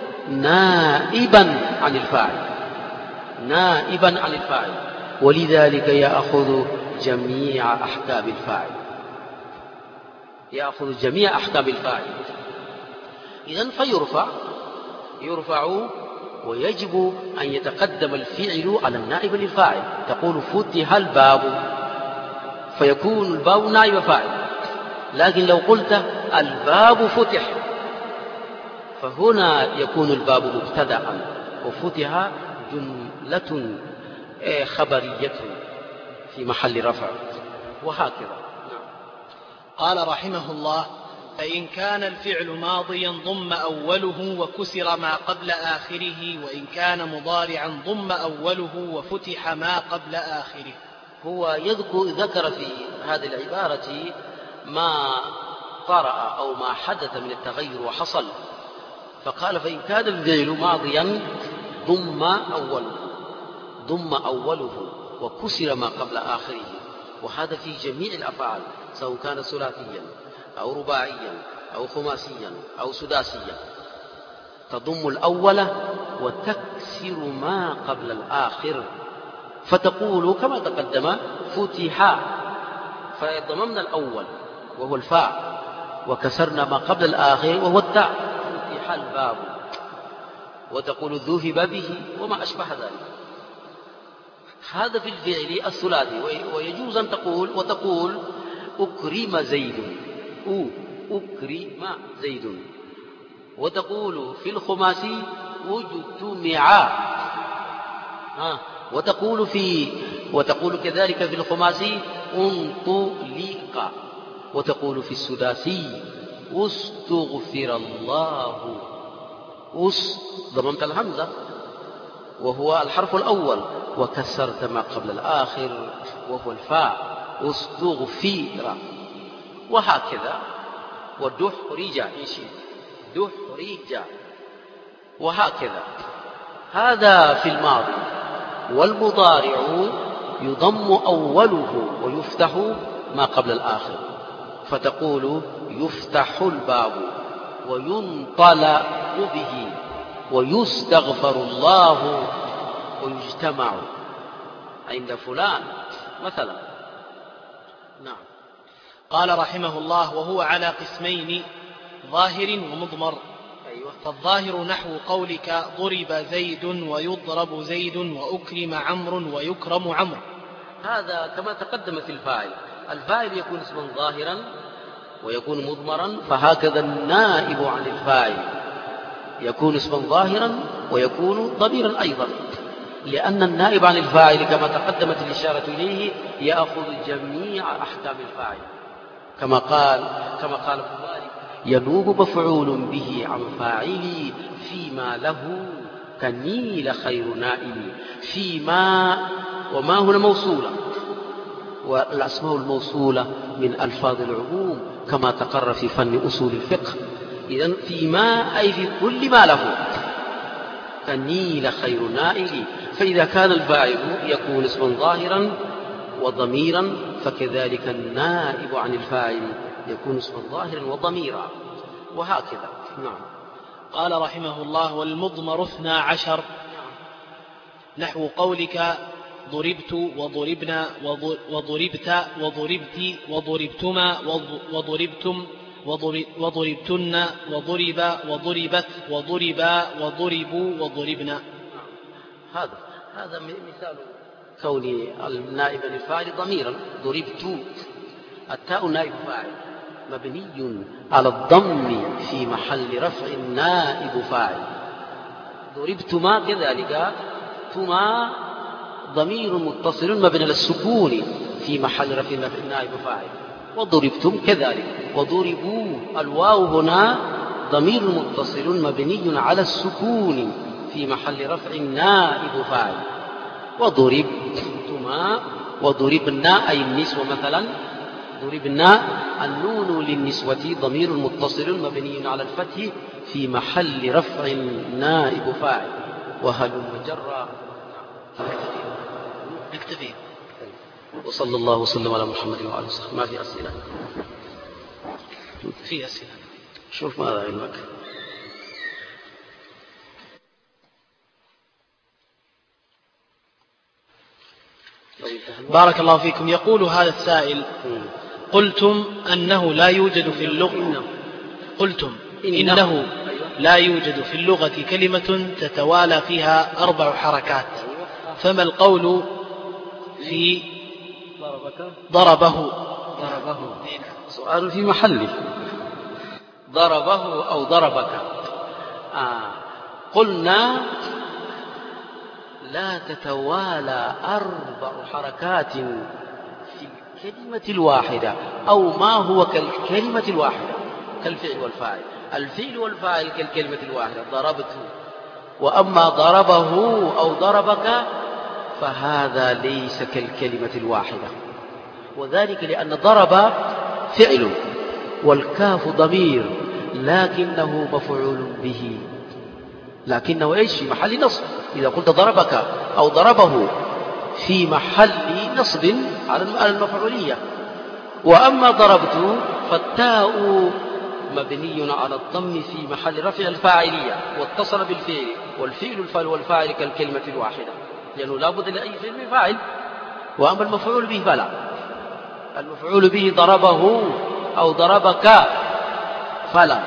نائبا عن الفاعل، نائبا عن الفاعل، ولذلك يأخذ جميع أحكام الفاعل، يأخذ جميع أحكام الفاعل. إذن فيرفع يرفع ويجب أن يتقدم الفعل على النائب للفاعل. تقول فتح الباب فيكون الباب نائب فاعل، لكن لو قلت الباب فتح فهنا يكون الباب مبتدأ وفتح جملة خبرية في محل رفع، وهكذا. قال رحمه الله: فإن كان الفعل ماضيا ضم أوله وكسر ما قبل آخره، وإن كان مضارعا ضم أوله وفتح ما قبل آخره. هو يذكر ذكر في هذه العبارة ما طرأ أو ما حدث من التغير وحصل، فقال: فإن كان الفعل ماضيا ضم أوله ضم أوله وكسر ما قبل آخره، وهذا في جميع الأفعال سواء كان ثلاثيا أو رباعيا أو خماسيا أو سداسيا، تضم الأول وتكسر ما قبل الآخر، فتقول كما تقدم: فتح، فضممنا الأول وهو الفاء وكسرنا ما قبل الآخر وهو التاء، فتح الباب، وتقول ذهب به وما أشبه ذلك. هذا في الفعل الثلاثي. ويجوز أن تقول وتقول أكرم زيد، أو أكرم زيد، وتقول في الخماسي اجتمع، ها، وتقول في وتقول كذلك في الخماسي انطلق، وتقول في السداسي استغفر الله. أس ضممت الهمزة وهو الحرف الأول وكسرت ما قبل الآخر وهو الفاء، استغفر، وهكذا. ودحرج دحرج، وهكذا. هذا في الماضي. والمضارع يضم أوله ويفتح ما قبل الآخر، فتقول يفتح الباب وينطلق به ويستغفر الله ويجتمع عند فلان مثلا. نعم. قال رحمه الله: وهو على قسمين: ظاهر ومضمر. أيوة. فالظاهر نحو قولك ضرب زيد ويضرب زيد وأكرم عمرو ويكرم عمرو. هذا كما تقدم في الفاعل. الفاعل يكون اسما ظاهرا ويكون مضمرا، فهكذا النائب عن الفاعل يكون اسما ظاهرا ويكون ضميرا أيضا، لأن النائب عن الفاعل كما تقدمت الإشارة إليه يأخذ جميع أحكام الفاعل، كما قال كما قال ابن مالك ينوب مفعول به عن فاعلي فيما له كنيل خير نائل. فيما، وما هنا موصولة، والأسماء الموصولة من ألفاظ العموم كما تقرر في فن أصول الفقه. إذن فيما أي في كل ما له كنيل خير نائل. فإذا كان الفاعل يكون اسما ظاهرا وضميرا، فكذلك النائب عن الفاعل يكون اسما ظاهرا وضميرا، وهكذا. نعم. قال رحمه الله: والمضمر اثنا عشر نحو قولك ضربت وضربنا وضربت وضربت وضربتما وضربتم وضربتن وضرب وضربت وضربا وضربوا وضربنا. هذا هذا مثال كون النائب للفاعل ضميرا. ضربت، التاء نائب فاعل مبني على الضم في محل رفع نائب فاعل. ضربتما كذلك، ثما ضمير متصل مبني على السكون في محل رفع نائب فاعل. وضربتم كذلك. وضربوا، الواو هنا ضمير متصل مبني على السكون في محل رفع نائب فاعل. وضربتما وضربنا أي النسوة مثلا. ضربنا النون للنسوة ضمير متصل مبني على الفتح في محل رفع نائب فاعل. وهلم جرا. نكتفي. وصلى الله وسلم على محمد وعلى اله وصحبه. ما في أسئلة؟ في أسئلة. شوف ماذا علمك. بارك الله فيكم. يقول هذا السائل: قلتم أنه لا يوجد في اللغة قلتم إنه لا يوجد في اللغة كلمة تتوالى فيها أربع حركات، فما القول في ضربه؟ ضربه سؤال في محله. ضربه أو ضربك. آه. قلنا لا تتوالى أربع حركات في الكلمة الواحدة، أو ما هو كالكلمة الواحدة كالفعل والفاعل. الفعل والفاعل كالكلمة الواحدة ضربته. وأما ضربه أو ضربك فهذا ليس كالكلمة الواحدة، وذلك لأن ضرب فعل والكاف ضمير لكنه مفعول به، لكنه إيش؟ في محل نصب. إذا قلت ضربك أو ضربه في محل نصب على المفعولية. وأما ضربت فالتاء مبني على الضم في محل رفع الفاعلية، واتصل بالفعل، والفعل الفعل والفاعل كالكلمة الواحدة، لأنه لا بد لأي فعل من فاعل. وأما المفعول به فلا. المفعول به ضربه أو ضربك فلا.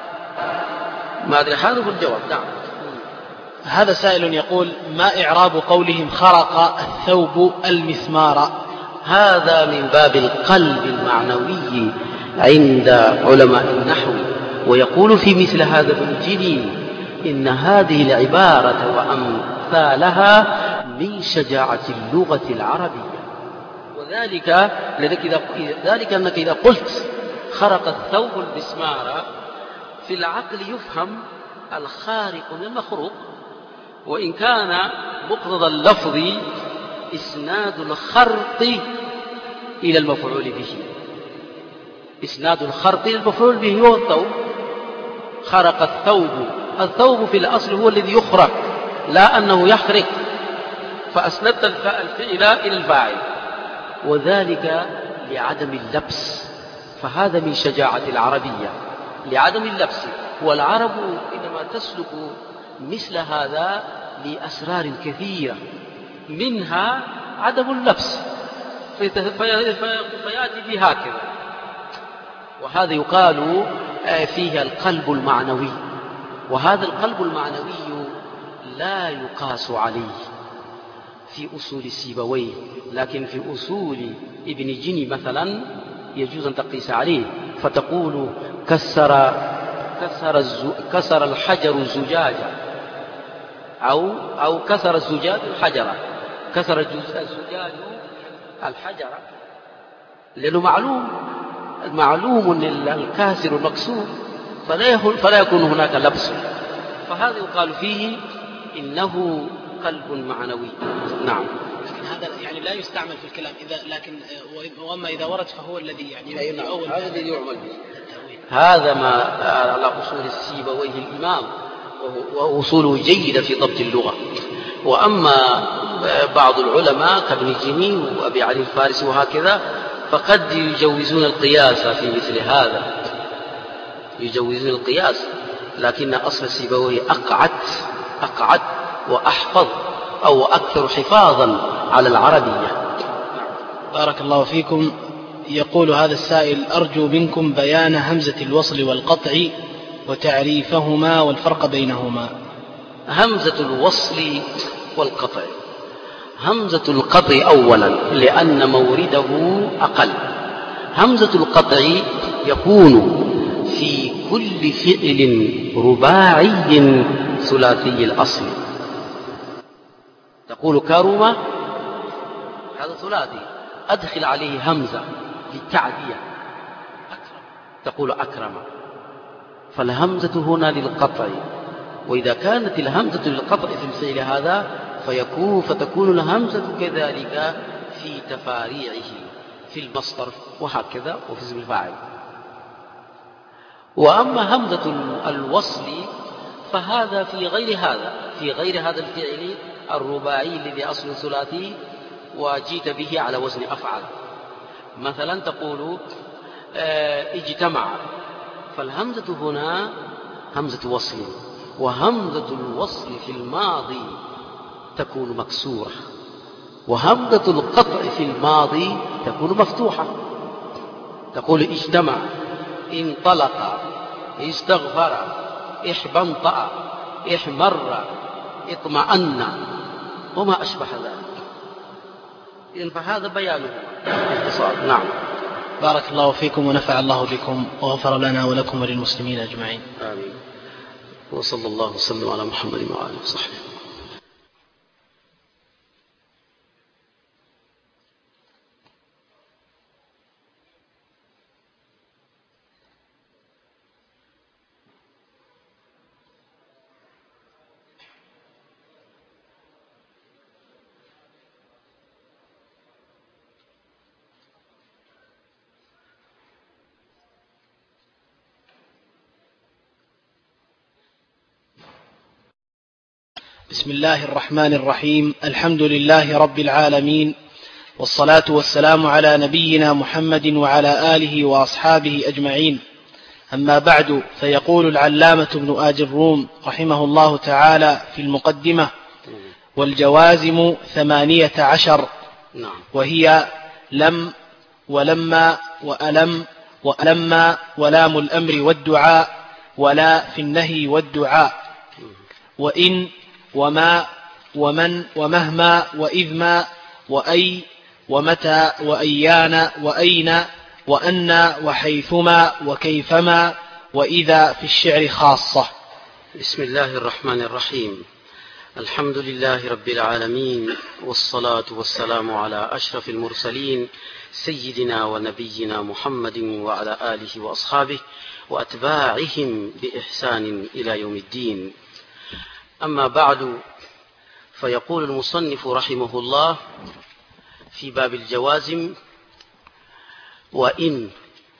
ما أدري، هذا هو الجواب. نعم. هذا سائل يقول: ما إعراب قولهم خرق الثوب المسمار؟ هذا من باب القلب المعنوي عند علماء النحو. ويقول في مثل هذا ابن الجني: إن هذه العبارة وأمثالها من شجاعة اللغة العربية. وذلك ذلك أنك إذا قلت خرق الثوب المسمار في العقل يفهم الخارق من المخروق، وإن كان مقتضى اللفظ إسناد الخرق إلى المفعول به. إسناد الخرق إلى المفعول به هو الثوب. خرق الثوب، الثوب في الأصل هو الذي يخرق، لا أنه يخرق، فأسندت الفعل إلى الفاعل، وذلك لعدم اللبس. فهذا من شجاعة العربية، لعدم اللبس. والعرب إنما تسلك مثل هذا لأسرار كثيرة، منها عدم اللبس، فيأتي بهكذا. وهذا يقال فيه القلب المعنوي، وهذا القلب المعنوي لا يقاس عليه في أصول سيبويه، لكن في أصول ابن جني مثلا يجوز أن تقيس عليه. فتقول كسر كسر, كسر الحجر الزجاجة، أو أو كسر الزجاج الحجرة. كسر الزجاج الحجرة، لأنه معلوم معلوم الكاسر مكسور، فلا يكون هناك لبس، فهذا يقال فيه إنه قلب معنوي. نعم. لكن هذا يعني لا يستعمل في الكلام إذا، لكن وأما إذا ورد فهو الذي يعني يؤول، هذا الذي يعمل به. هذا ما على أصول السيبويه الإمام، وأصوله جيدة في ضبط اللغة. وأما بعض العلماء كابن جني وأبي علي الفارسي وهكذا فقد يجوزون القياس في مثل هذا، يجوزون القياس، لكن أصل السيبويه أقعد أقعد وأحفظ أو أكثر حفاظا على العربية. بارك الله فيكم. يقول هذا السائل: أرجو منكم بيان همزة الوصل والقطع وتعريفهما والفرق بينهما. همزة الوصل والقطع. همزة القطع أولا لأن مورده أقل. همزة القطع يكون في كل فعل رباعي ثلاثي الأصل. تقول كرم، هذا ثلاثي، أدخل عليه همزة للتعدية، تقول أكرم، فالهمزة هنا للقطع. وإذا كانت الهمزة للقطع في الفعل هذا فيكون فتكون الهمزة كذلك في تفاريعه في المصدر وهكذا وفي اسم الفاعل. وأما همزة الوصل فهذا في غير هذا في غير هذا الفعل الرباعي الذي أصل ثلاثي وجيت به على وزن أفعل. مثلا تقول اجتمع، فالهمزة هنا همزة وصل، وهمزة الوصل في الماضي تكون مكسورة، وهمزة القطع في الماضي تكون مفتوحة. تقول اجتمع، انطلق، استغفر، احبنطأ، احمر، اطمأن وما أشبه ذلك. إذن فهذا بيانه باختصار. نعم. بارك الله فيكم ونفع الله بكم وغفر لنا ولكم وللمسلمين أجمعين. آمين. وصلى الله وسلم على محمد وآله وصحبه. بسم الله الرحمن الرحيم. الحمد لله رب العالمين، والصلاة والسلام على نبينا محمد وعلى آله وأصحابه أجمعين. أما بعد، فيقول العلامة ابن آج الروم رحمه الله تعالى في المقدمة: والجوازم ثمانية عشر، وهي لم ولما وألم وألما ولام الأمر والدعاء ولا في النهي والدعاء، وإن وما ومن ومهما وإذما وأي ومتى وأيان وأين وأن وحيثما وكيفما وإذا في الشعر خاصة. بسم الله الرحمن الرحيم. الحمد لله رب العالمين، والصلاة والسلام على أشرف المرسلين سيدنا ونبينا محمد وعلى آله وأصحابه وأتباعهم بإحسان إلى يوم الدين. أما بعد، فيقول المصنف رحمه الله في باب الجوازم: وإن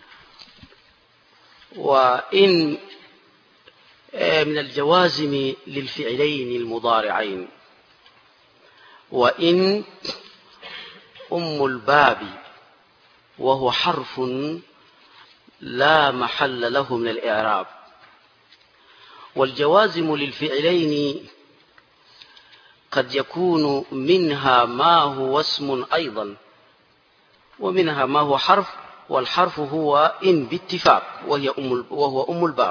وإن من الجوازم للفعلين المضارعين. وإن أم الباب، وهو حرف لا محل له من الإعراب. والجوازم للفعلين قد يكون منها ما هو اسم أيضا، ومنها ما هو حرف، والحرف هو إن باتفاق، وهي أم وهو أم الباب.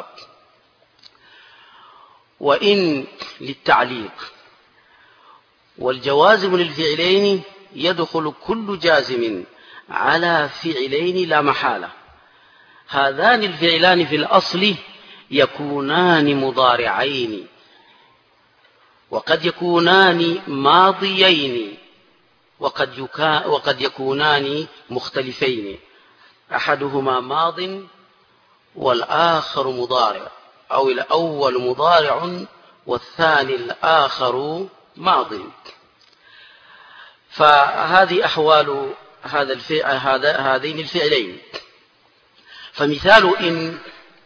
وإن للتعليق. والجوازم للفعلين يدخل كل جازم على فعلين لا محالة. هذان الفعلان في الأصل يكونان مضارعين، وقد يكونان ماضيين، وقد, يكا وقد يكونان مختلفين. أحدهما ماض والآخر مضارع، أو الأول مضارع والثاني الآخر ماض. فهذه أحوال هذا الفعل هذا هذين الفعلين. فمثال إن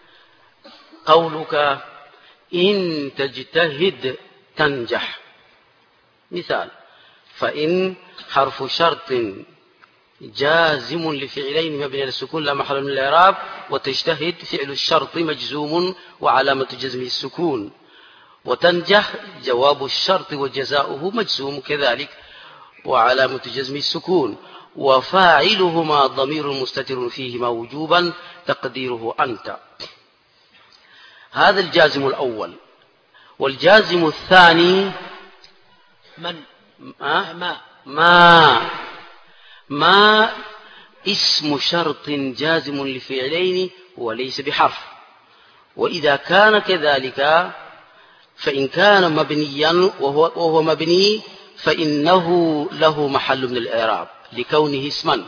قولك إن تجتهد تنجح، مثال. فإن حرف شرط جازم لفعلين مبني على السكون لا محل من الإعراب، وتجتهد فعل الشرط مجزوم وعلامة جزمه السكون، وتنجح جواب الشرط وجزاؤه مجزوم كذلك وعلامة جزمه السكون، وفاعلهما ضمير مستتر فيهما وجوبا تقديره أنت. هذا الجازم الأول. والجازم الثاني من أه؟ ما ما ما اسم شرط جازم لفعلين وليس بحرف، وإذا كان كذلك فإن كان مبنيا وهو, وهو مبني فإنه له محل من الإعراب لكونه اسما.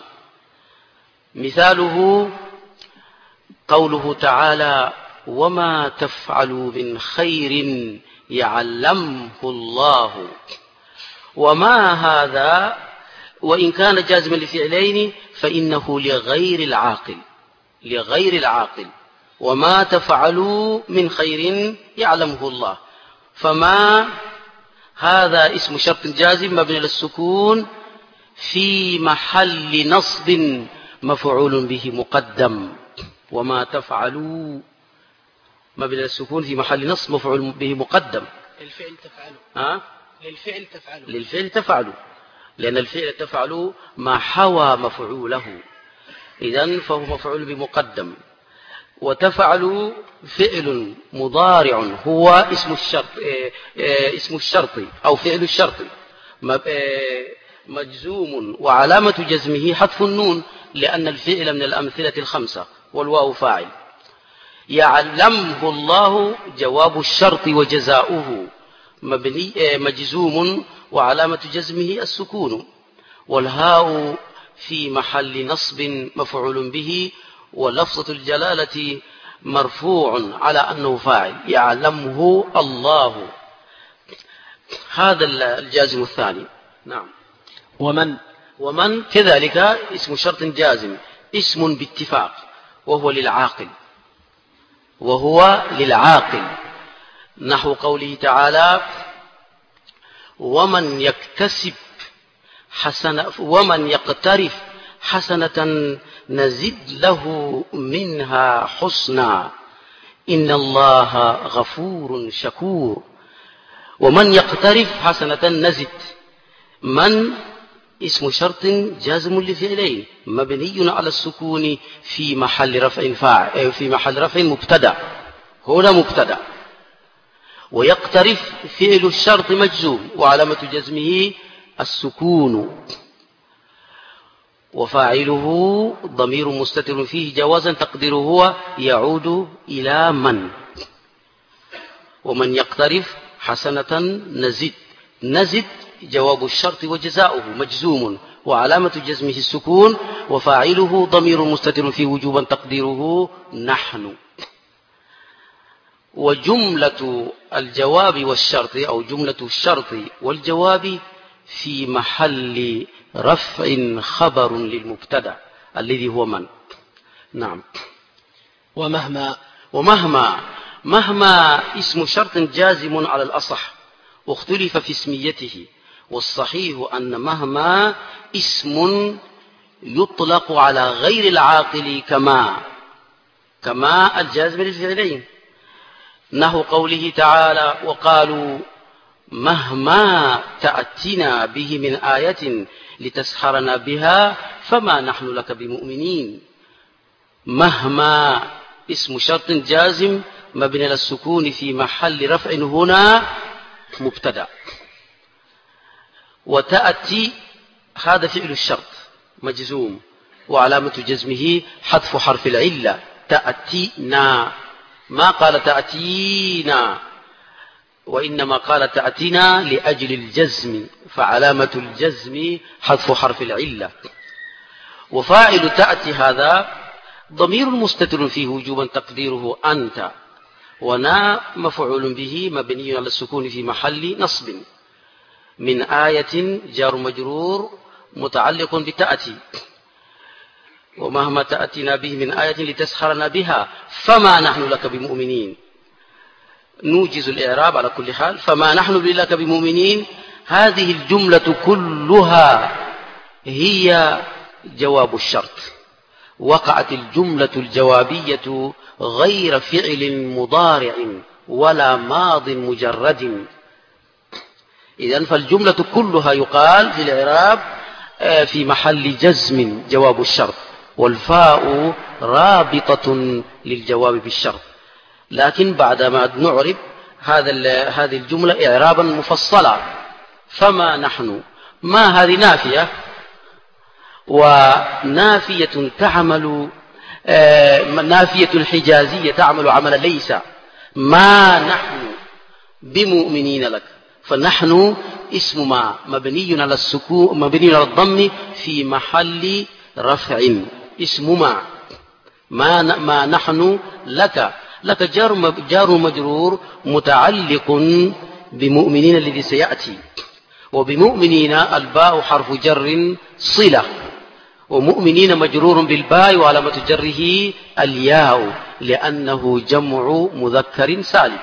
مثاله قوله تعالى وما تفعلوا من خير يعلمه الله. وما هذا وإن كان جازما لفعلين فإنه لغير العاقل لغير العاقل وما تفعلوا من خير يعلمه الله. فما هذا اسم شرط جازم مبني للسكون في محل نصب مفعول به مقدم. وما تفعلوا مبني للسكون في محل نصب مفعول به مقدم. للفعل تفعله ها؟ للفعل تفعله للفعل تفعله لأن الفعل تفعل ما حوى مفعوله، إذن فهو مفعول بمقدم. وتفعل فعل مضارع هو اسم الشرط اسم الشرط أو فعل الشرط مجزوم وعلامة جزمه حذف النون لأن الفعل من الأمثلة الخمسة والواو فاعل. يعلمه الله جواب الشرط وجزاؤه مبني مجزوم وعلامة جزمه السكون، والهاء في محل نصب مفعول به، ولفظة الجلالة مرفوع على أنه فاعل. يعلمه الله. هذا الجازم الثاني. نعم. ومن ومن كذلك اسم شرط جازم اسم باتفاق وهو للعاقل وهو للعاقل نحو قوله تعالى ومن يكتسب حسنة ومن يقترف حسنة نزد له منها حسنا إن الله غفور شكور. ومن يقترف حسنة نزد. من اسم شرط جازم لفعلين مبني على السكون في محل رفع فاعل في محل رفع مبتدا. هنا مبتدا. ويقترف فعل الشرط مجزوم وعلامة جزمه السكون، وفاعله ضمير مستتر فيه جوازا تقديره هو يعود إلى من. ومن يقترف حسنة نزد. نزد جواب الشرط وجزاؤه مجزوم وعلامة جزمه السكون، وفاعله ضمير مستتر فيه وجوبا تقديره نحن. وجملة الجواب والشرط أو جملة الشرط والجواب في محل رفع خبر للمبتدأ الذي هو من. نعم. ومهما ومهما مهما اسم شرط جازم على الأصح واختلف في اسميته، والصحيح أن مهما اسم يطلق على غير العاقل كما كما الجازم للفعلين نحو قوله تعالى وقالوا مهما تأتنا به من آية لتسحرنا بها فما نحن لك بمؤمنين. مهما اسم شرط جازم مبني على السكون في محل رفع هنا مبتدأ. وتأتي هذا فعل الشرط مجزوم وعلامة جزمه حذف حرف العلة تأتينا. ما قال تأتينا وإنما قال تأتينا لأجل الجزم، فعلامة الجزم حذف حرف العلة. وفاعل تأتي هذا ضمير مستتر فيه وجوبا تقديره أنت، ونا مفعول به مبني على السكون في محل نصب. من آية جار مجرور متعلق بتأتي، ومهما تأتينا به من آية لتسخرنا بها فما نحن لك بمؤمنين. نوجز الإعراب على كل حال. فما نحن لك بمؤمنين، هذه الجملة كلها هي جواب الشرط. وقعت الجملة الجوابية غير فعل مضارع ولا ماض مجرد. إذن فالجملة كلها يقال في الإعراب في محل جزم جواب الشرط، والفاء رابطة للجواب بالشرط. لكن بعدما نعرب هذا هذه الجملة إعرابا مفصلا. فما نحن، ما هذه نافية، ونافية تعمل نافية حجازية تعمل عمل ليس. ما نحن بمؤمنين لك، فنحن اسم ما مبني على السكون مبني على الضم في محل رفع. اسم ما ما, ما نحن لك، لك جار جار مجرور متعلق بمؤمنين الذي سيأتي، وبمؤمنين الباء حرف جر صلة، ومؤمنين مجرور بالباء وعلامة جره الياء لأنه جمع مذكر سالم.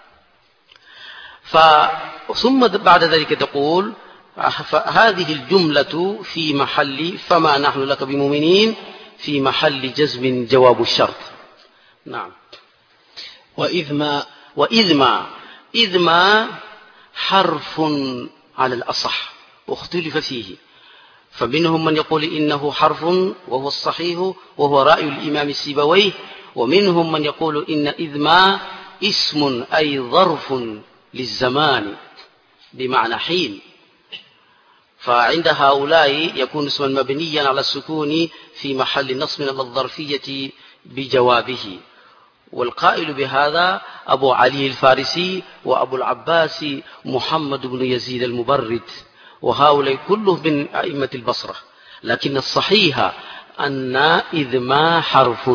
ثم بعد ذلك تقول هذه الجملة في محل فما نحن لك بمؤمنين في محل جزم جواب الشرط. نعم. وإذ ما وإذ ما إذ ما حرف على الأصح واختلف فيه، فمنهم من يقول إنه حرف وهو الصحيح وهو رأي الإمام السيبويه، ومنهم من يقول إن إذ ما اسم أي ظرف للزمان بمعنى حين، فعند هؤلاء يكون اسما مبنيا على السكون في محل نصب على الظرفية بجوابه. والقائل بهذا أبو علي الفارسي وأبو العباس محمد بن يزيد المبرد، وهؤلاء كلهم من أئمة البصرة. لكن الصحيح أن إذ ما حرف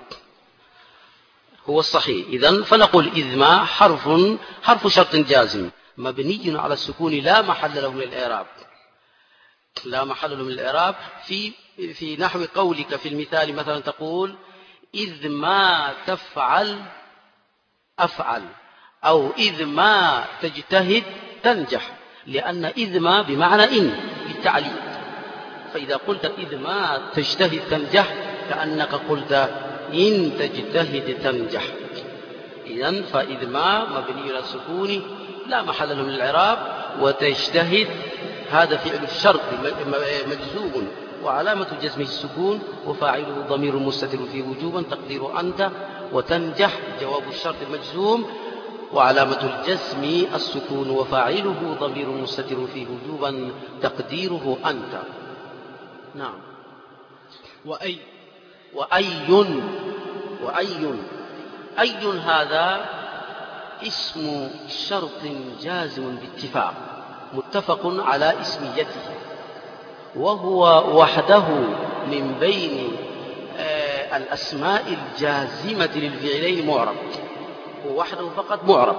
هو الصحيح. إذن فنقول إذ ما حرف حرف شرط جازم مبني على السكون لا محل له من الإعراب، لا محل له من الإعراب في في نحو قولك في المثال مثلا تقول إذ ما تفعل أفعل، أو إذ ما تجتهد تنجح، لأن إذ ما بمعنى إن بالتعليل. فإذا قلت إذ ما تجتهد تنجح كأنك قلت إن تجتهد تنجح. إذن فإذ ما مبني على السكون لا محل له من الإعراب، وتجتهد هذا فعل الشرط مجزوم وعلامة جزمه السكون، وفاعله ضمير مستتر فيه وجوبا تقدير أنت، وتنجح جواب الشرط المجزوم وعلامة الجزم السكون، وفاعله ضمير مستتر فيه وجوبا تقديره أنت. نعم. وأي وأي وأي أي هذا اسم شرط جازم باتفاق متفق على اسميته، وهو وحده من بين الأسماء الجازمة للفعلين معرب، هو وحده فقط معرب.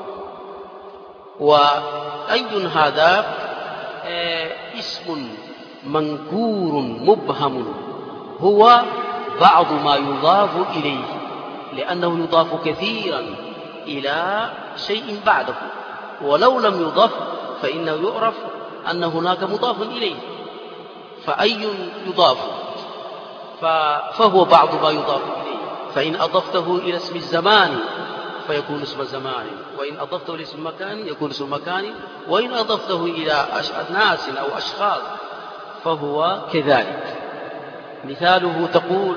وأي هذا اسم منكور مبهم، هو بعض ما يضاف إليه، لأنه يضاف كثيرا إلى شيء بعده، ولو لم يضاف فإنه يعرف أن هناك مضاف إليه. فأي يضاف فهو بعض ما يضاف إليه، فإن أضفته إلى اسم الزمان فيكون اسم زمان، وإن أضفته إلى اسم المكان يكون اسم مكان، وإن أضفته إلى ناس أو أشخاص فهو كذلك. مثاله تقول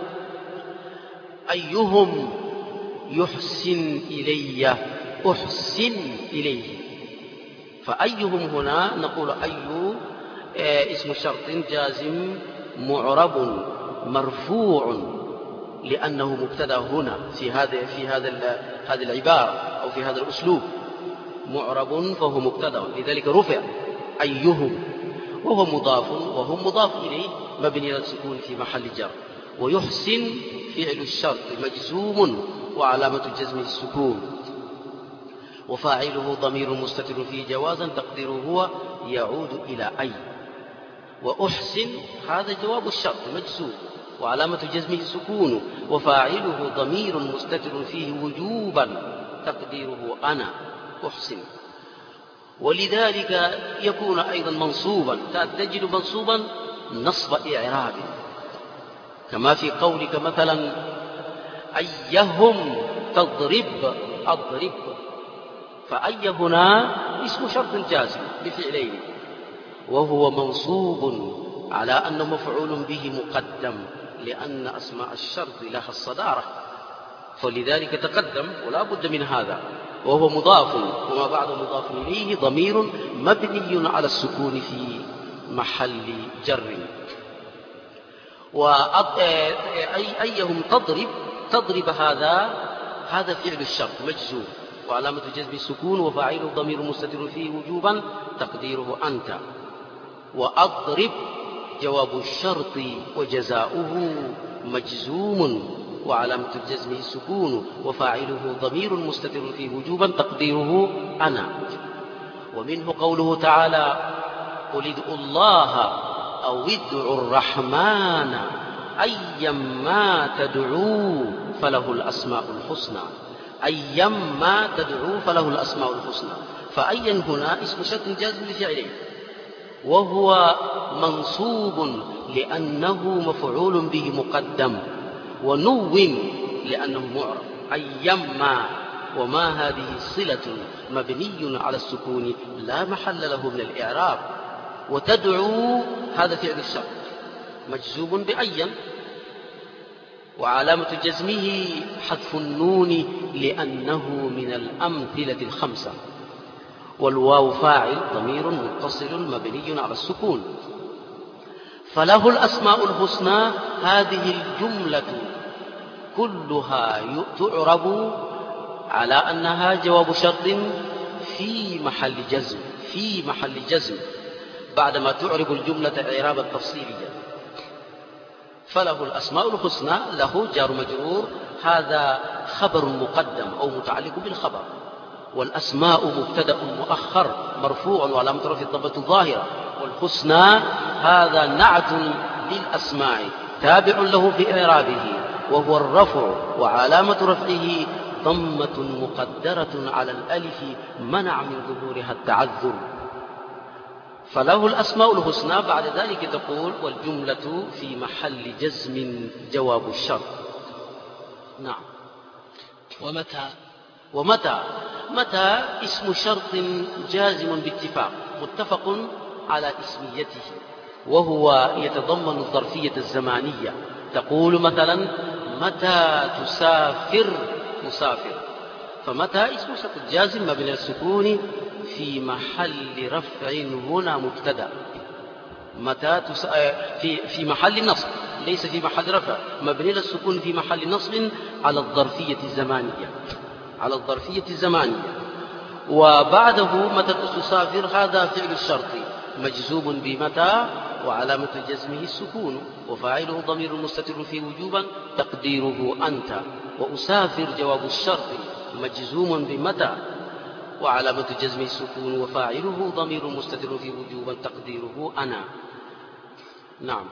أيهم يحسن إلي أحسن إليه، فأيهم هنا نقول أي اسم شرط جازم معرب مرفوع، لأنه مبتدأ هنا في هذا في هذا هذه العبارة أو في هذا الأسلوب معرب، فهو مبتدأ لذلك رفع أيهم، وهو مضاف وهم مضاف إليه مبني على السكون في محل جر. ويحسن فعل الشرط مجزوم وعلامة جزمه السكون، وفاعله ضمير مستتر فيه جوازا تقديره هو يعود إلى أي. وأحسن هذا جواب الشرط مجزوم وعلامة جزمه السكون، وفاعله ضمير مستتر فيه وجوبا تقديره أنا أحسن. ولذلك يكون أيضا منصوبا، تجد منصوبا نصب إعراب، كما في قولك مثلا أيهم تضرب أضرب، فأي هنا اسم شرط جازم بفعلين، وهو منصوب على أنه مفعول به مقدم، لأن أسماء الشرط لها الصدارة، فلذلك تقدم ولا بد من هذا. وهو مضاف، وما بعد مضاف إليه ضمير مبني على السكون في محل جر. وأيهم تضرب تضرب هذا هذا فعل الشرط مجزوم وعلامة جزم السكون، وفاعله ضمير مستتر فيه وجوبا تقديره أنت. وأضرب جواب الشرط وجزاؤه مجزوم وعلامة جزمه السكون، وفاعله ضمير مستتر فيه وجوبا تقديره أنا. ومنه قوله تعالى قل ادعوا الله أو ادعوا الرحمن أيما تدعوا فله الأسماء الحسنى، أيما تدعوا فله الأسماء الحسنى. فأيا هنا اسم شرط جازم لفعله، وهو منصوب لأنه مفعول به مقدم، ونوم لأنه معرب أيما، وما هذه صلة مبني على السكون لا محل له من الإعراب. وتدعو هذا فعل الشرط مجزوم بأيا، وعلامة جزمه حذف النون لأنه من الأمثلة الخمسة. والواو فاعل ضمير متصل مبني على السكون. فله الأسماء الحسنى هذه الجملة كلها تعرب على أنها جواب شرط في محل جزم في محل جزم بعدما تعرب الجملة إعرابا تفصيليا. فله الأسماء الحسنى له جار مجرور، هذا خبر مقدم أو متعلق بالخبر، والأسماء مبتدأ مؤخر مرفوع وعلامة رفعه الضمة الظاهرة، والحسنى هذا نعت للأسماء تابع له في إعرابه وهو الرفع، وعلامة رفعه ضمة مقدرة على الألف منع من ظهورها التعذر. فله الأسماء الحسنى، بعد ذلك تقول والجملة في محل جزم جواب الشرط. نعم. ومتى ومتى متى اسم شرط جازم باتفاق متفق على اسميته، وهو يتضمن الظرفية الزمانية. تقول مثلا متى تسافر مسافر، فمتى اسم شرط جازم مبني السكون في محل رفع هنا مبتدأ، متى تس... في في محل نصب ليس في محل رفع، مبني السكون في محل نصب على الظرفية الزمانية على الظرفية الزمانية. وبعده متى تسافر هذا فعل الشرط مجزوم بمتى وعلامة جزمه السكون، وفاعله ضمير مستتر فيه وجوبا تقديره أنت. وأسافر جواب الشرط مجزوم بمتى وعلامة جزمه السكون، وفاعله ضمير مستتر فيه وجوبا تقديره أنا. نعم.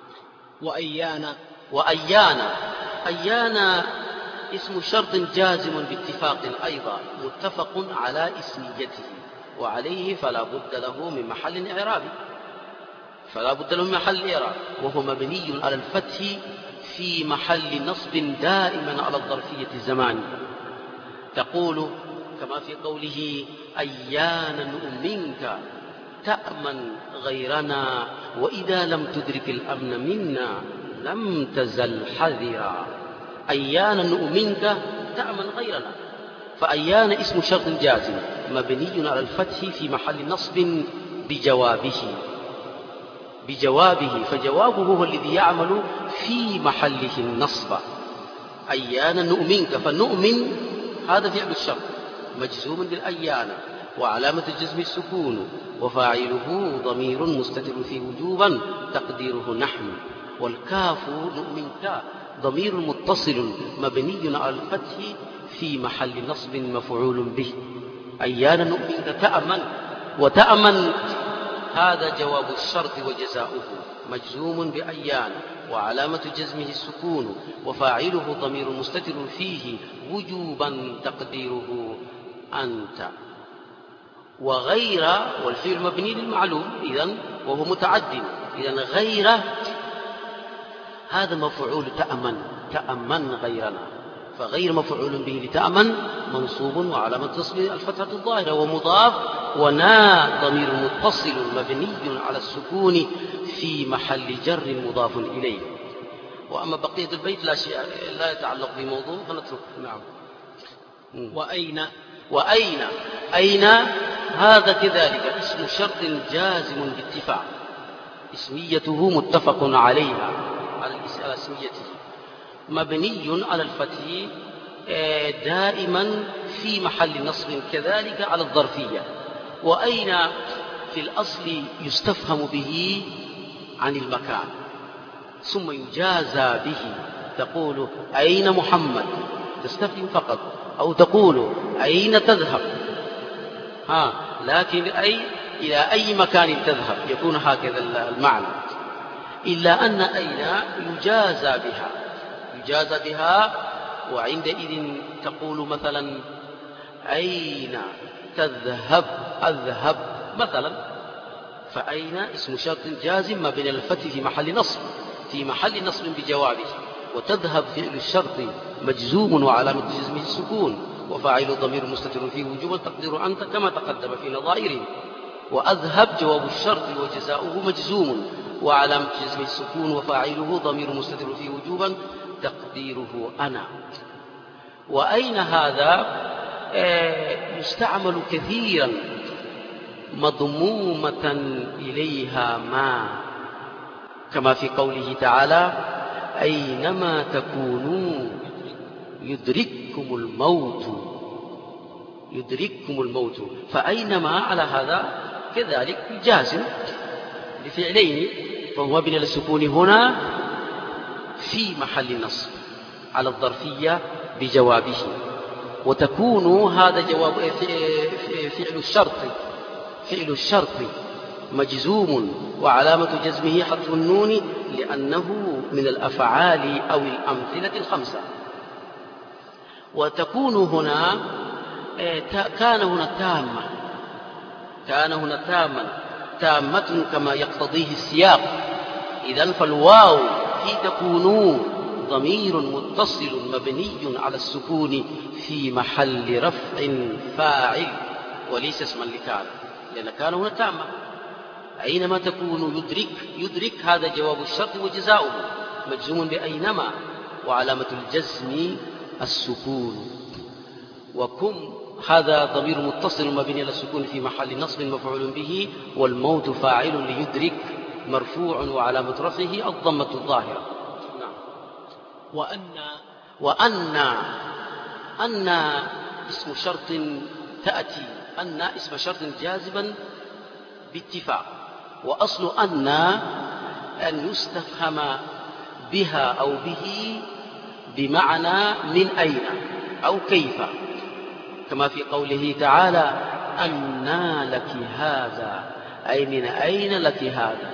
وأيانا وأيانا أيانا اسم شرط جازم باتفاق أيضا متفق على اسميته، وعليه فلا بد له من محل إعراب فلا بد له من محل إعراب وهو مبني على الفتح في محل نصب دائما على الظرفية الزمانية. تقول كما في قوله أيانا نؤمنك تأمن غيرنا وإذا لم تدرك الأمن منا لم تزل حذرا. أيانا نؤمنك تأمن غيرنا، فأيان اسم شرط جازم مبني على الفتح في محل نصب بجوابه بجوابه فجوابه هو الذي يعمل في محله النصب. أيانا نؤمنك، فنؤمن هذا فعل الشرط مجزوم بالأيان وعلامة الجزم السكون، وفاعله ضمير مستتر فيه وجوبا تقديره نحن. والكاف نؤمن كاف ضمير متصل مبني على الفتح في محل نصب مفعول به. أيان نؤمنك تأمن، وتأمن هذا جواب الشرط وجزاؤه مجزوم بأيان وعلامة جزمه السكون وفاعله ضمير مستتر فيه وجوبا تقديره أنت. وغير والفعل مبني للمعلوم إذن وهو متعد، إذن غير هذا مفعول تأمن، تأمن غيرنا، فغير مفعول به لتأمن منصوب وعلامة نصبه الفتحة الظاهرة ومضاف، ونا ضمير متصل مبني على السكون في محل جر مضاف إليه. وأما بقية البيت لا شيء لا يتعلق بموضوع فنترك. نعم. وأين وأين أين هذا كذلك اسم شرط جازم باتفاق، اسميته متفق عليها على اسميته مبني على الفتح دائما في محل نصب كذلك على الظرفية. وأين في الأصل يستفهم به عن المكان ثم يجازى به، تقول أين محمد تستفهم فقط، أو تقول أين تذهب، ها لكن أي إلى أي مكان تذهب يكون هكذا المعنى، إلا أن أين يجازى بها يجازى بها وعندئذ تقول مثلا أين تذهب أذهب مثلا، فأين اسم شرط جازم ما بين الفتح في محل نصب في محل نصب بجوابه، وتذهب فعل الشرط مجزوم وعلامة جزمه السكون وفاعل ضمير مستتر فيه وجوبا تقدير أنت كما تقدم في نظائره. وأذهب جواب الشرط وجزاؤه مجزوم وعلامة جزمه السكون وفاعله ضمير مستتر فيه وجوبا تقديره أنا. وأين هذا يستعمل كثيرا مضمومة إليها ما، كما في قوله تعالى أينما تكونوا يدرككم الموت يدرككم الموت فأينما على هذا كذلك جازم بفعلين، فهو مبني للسكون هنا في محل نصب على الظرفية بجوابه. وتكون هذا جواب فعل الشرط فعل الشرط مجزوم وعلامة جزمه حذف النون لأنه من الأفعال أو الأمثلة الخمسة. وتكون هنا كان هنا تامة كان هنا تاما تامة كما يقتضيه السياق. إذن فالواو في تكونوا ضمير متصل مبني على السكون في محل رفع فاعل وليس اسما لكان، لأن كان هنا تامة. أينما تكونوا يدرك يدرك هذا جواب الشرط وجزاؤه مجزوم بأينما وعلامة الجزم السكون. وكم هذا ضمير متصل مبني على السكون في محل نصب مفعول به، والموت فاعل ليدرك مرفوع وعلامة رفعه الضمة الظاهرة. نعم. وأن وأن أن اسم شرط تأتي أن اسم شرط جازبا باتفاق. وأصل أن أن يستفهم بها أو به بمعنى من أين أو كيف، كما في قوله تعالى أنى لك هذا، أي من أين لك هذا.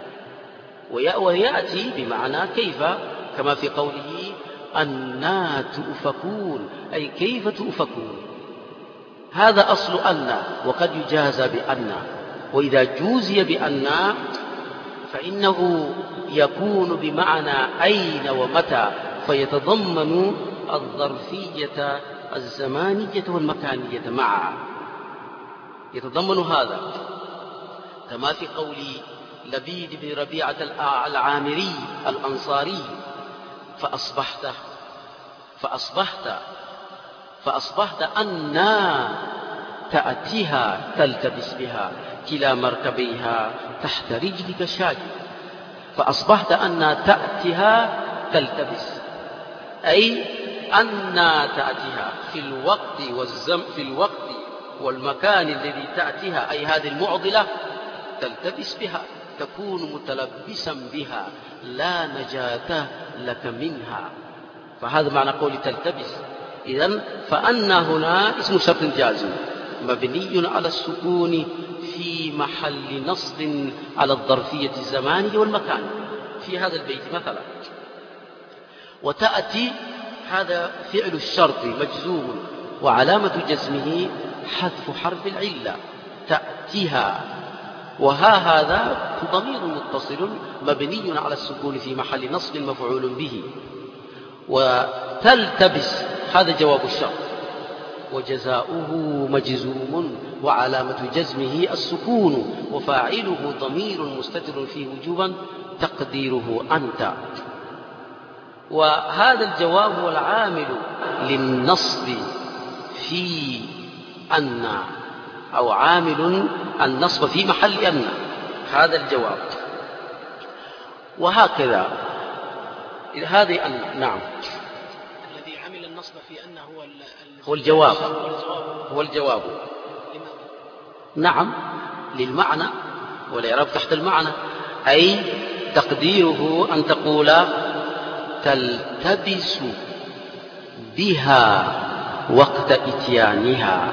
ويأتي بمعنى كيف، كما في قوله أنى تؤفكون، أي كيف تؤفكون. هذا أصل أن، وقد يجازى بأن. وإذا جوزي بأن فإنه يكون بمعنى أين ومتى، فيتضمن الظرفية الزمانية والمكانية معا، يتضمن هذا، كما في قول لبيد بن ربيعة العامري الأنصاري فأصبحت فأصبحت فأصبحت أنى تأتيها تلتبس بها كلا مركبيها تحت رجلك شاج. فأصبحت أنى تأتيها تلتبس، أي أنى تأتيها في الوقت والزم في الوقت والمكان الذي تأتيها، أي هذه المعضلة تلتبس بها تكون متلبسا بها لا نجاة لك منها. فهذا معنى قول تلتبس. إذن فأن هنا اسم شرط جازم مبني على السكون في محل نصب على الظرفية الزمانية والمكان في هذا البيت مثلا. وتأتي هذا فعل الشرط مجزوم وعلامة جزمه حذف حرف العلة تأتيها، وها هذا ضمير متصل مبني على السكون في محل نصب مفعول به. وتلتبس هذا جواب الشرط، وجزاؤه مجزوم وعلامة جزمه السكون وفاعله ضمير مستتر فيه وجوبا تقديره أنت. وهذا الجواب هو العامل للنصب في أن، أو عامل النصب في محل أن، هذا الجواب. وهكذا هذه أن. نعم. الذي عمل النصب في أن هو هو الجواب هو الجواب نعم للمعنى والإعراب تحت المعنى، أي تقديره أن تقول تلتبس بها وقت إتيانها.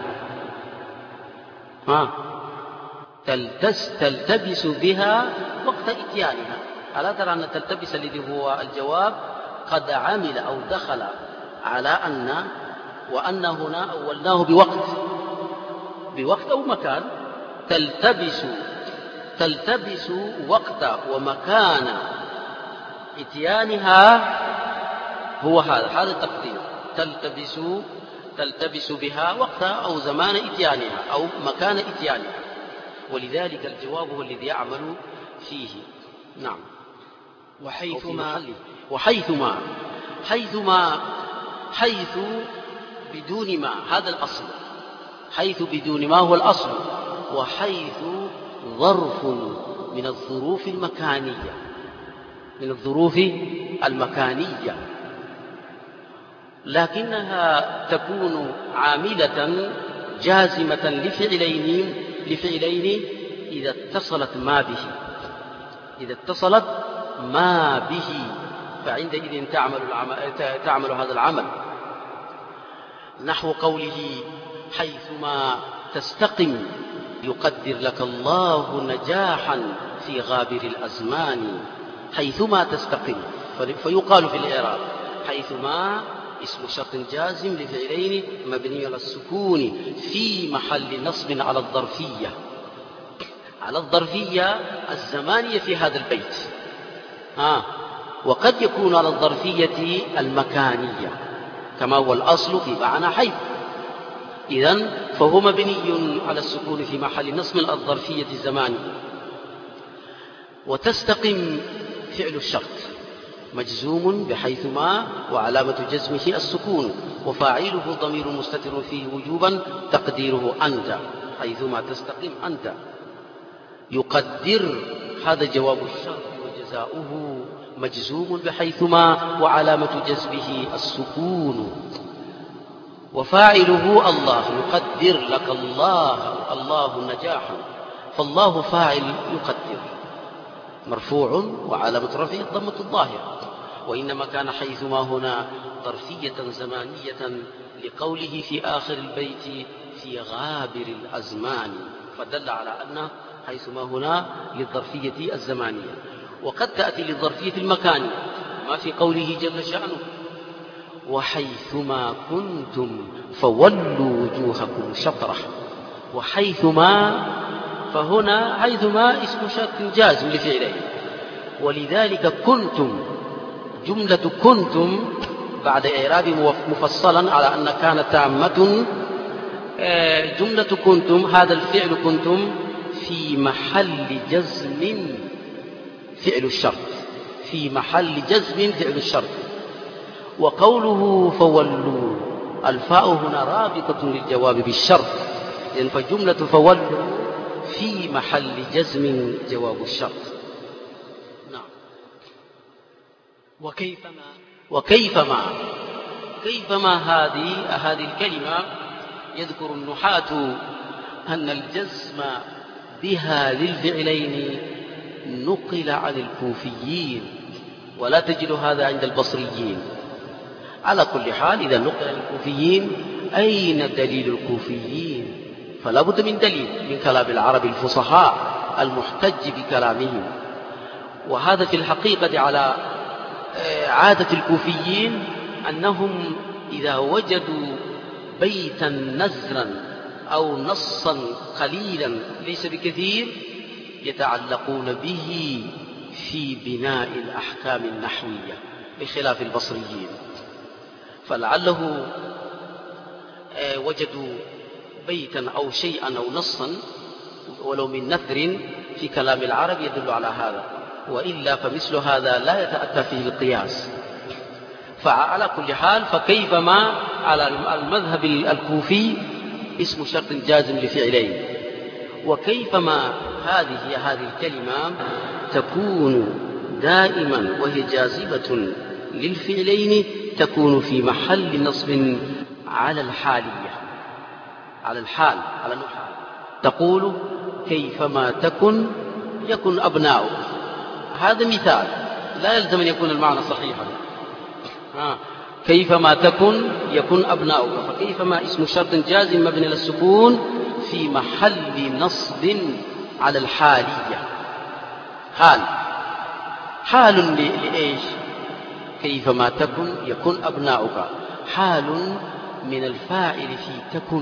ها تلتس تلتبس بها وقت إتيانها. ألا ترى أن تلتبس الذي هو الجواب قد عمل أو دخل على أن، وأن هنا أولناه بوقت بوقت أو مكان. تلتبس تلتبس وقت ومكان إتيانها هو هذا هذا التقدير. تلتبس تلتبس بها وقت أو زمان إتيانها أو مكان إتيانها، ولذلك الجواب هو الذي يعمل فيه. نعم. وحيثما وحيثما حيثما حيث بدون ما هذا الأصل، حيث بدون ما هو الأصل. وحيث ظرف من الظروف المكانية من الظروف المكانية لكنها تكون عاملة جازمة لفعلين لفعلين إذا اتصلت ما به إذا اتصلت ما به فعندئذ تعمل العمل تعمل هذا العمل. نحو قوله حيثما تستقم يقدر لك الله نجاحا في غابر الأزمان. حيثما تستقم فيقال في الإعراب حيثما اسم شرط جازم لفعلين مبني على السكون في محل نصب على الظرفية على الظرفية الزمانية في هذا البيت. آه. وقد يكون على الظرفية المكانية كما هو الأصل في معنى حيث. إذن فهو مبني على السكون في محل نصب على الظرفية الزمانية. وتستقم فعل الشرط مجزوم بحيثما وعلامة جزمه السكون وفاعله ضمير مستتر فيه وجوبا تقديره أنت. حيثما تستقم أنت. يقدر هذا جواب الشرط وجزاؤه مجزوم بحيثما وعلامة جزمه السكون وفاعله الله. يقدر لك الله الله نجاحا، فالله فاعل يقدر مرفوع وعلامة رفعه الضمة الظاهرة. وإنما كان حيثما هنا ظرفية زمانية لقوله في آخر البيت في غابر الأزمان، فدل على أن حيثما هنا للظرفية الزمانية. وقد تأتي للظرفية المكانية ما في قوله جل شأنه وحيثما كنتم فولوا وجوهكم شطرة. وحيثما فهنا حيثما اسم شرط جازم لفعله، ولذلك كنتم جملة كنتم بعد إعراب مفصلا على أن كانت تامة. جملة كنتم هذا الفعل كنتم في محل جزم فعل الشرط في محل جزم فعل الشرط. وقوله فولوا الفاء هنا رابطة للجواب بالشرط، يعني فجملة فولوا في محل جزم جواب الشرط. نعم. وكيفما وكيفما كيفما هذه هذه الكلمة يذكر النحاة أن الجزم بها للفعلين نقل عن الكوفيين، ولا تجد هذا عند البصريين. على كل حال إذا نقل عن الكوفيين أين دليل الكوفيين؟ فلا بد من دليل من كلام العرب الفصحاء المحتج بكلامهم. وهذا في الحقيقة على عادة الكوفيين أنهم إذا وجدوا بيتا نزلا أو نصا قليلا ليس بكثير يتعلقون به في بناء الأحكام النحوية بخلاف البصريين. فلعله وجدوا بيتا أو شيئا أو نصا ولو من نثر في كلام العرب يدل على هذا، وإلا فمثل هذا لا يتأتى فيه القياس. فعلى كل حال فكيفما على المذهب الكوفي اسم شرط جازم لفعلين، وكيفما هذه هذه الكلمة تكون دائما وهي جاذبة للفعلين تكون في محل نصب على الحالية، على الحال، على الحال. تقول كيفما تكن يكن أبناؤك. هذا مثال لا يلزم أن يكون المعنى صحيحا. آه. كيفما تكن يكن أبناؤك، فكيفما اسم شرط جازم مبني للسكون في محل نصب على الحالية. حال حال لإيش؟ كيفما تكن يكن أبناؤك حال من الفاعل في تكن،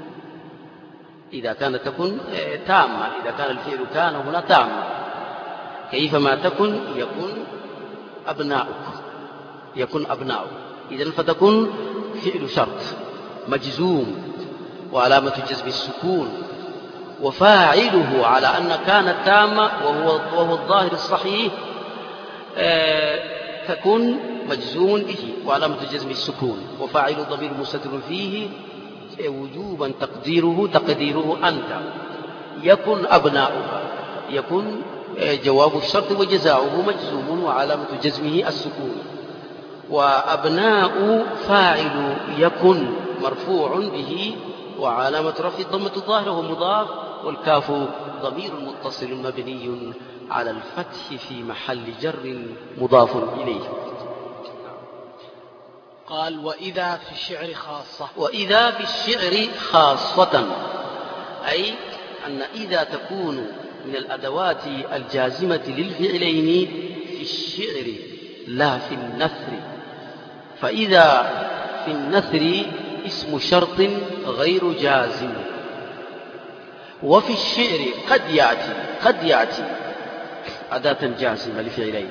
إذا كانت تكن تامة، إذا كان الفعل كان هنا تامة. كيفما تكن يكن أبناؤك، يكن أبناؤك. إذن فتكن فعل شرط مجزوم وعلامة جزم السكون، وفاعله على أن كانت تامة وهو, وهو الظاهر الصحيح آه تكن مجزوم به وعلامة جزم السكون، وفاعل ضمير مستتر فيه وجوبا تقديره تقديره أنت. يكن أبناؤك، يكن جواب الشرط وجزاؤه مجزوم وعلامة جزمه السكون. وأبناء فاعل يكن مرفوع به وعلامة رفع الضمة الظاهرة وهو مضاف، والكاف ضمير متصل مبني على الفتح في محل جر مضاف إليه. قال وإذا في الشعر خاصة. وإذا في الشعر خاصة، أي أن إذا تكون من الأدوات الجازمة للفعلين في الشعر لا في النثر. فإذا في النثر اسم شرط غير جازم، وفي الشعر قد يأتي قد يأتي أداة جازمة لفعلين،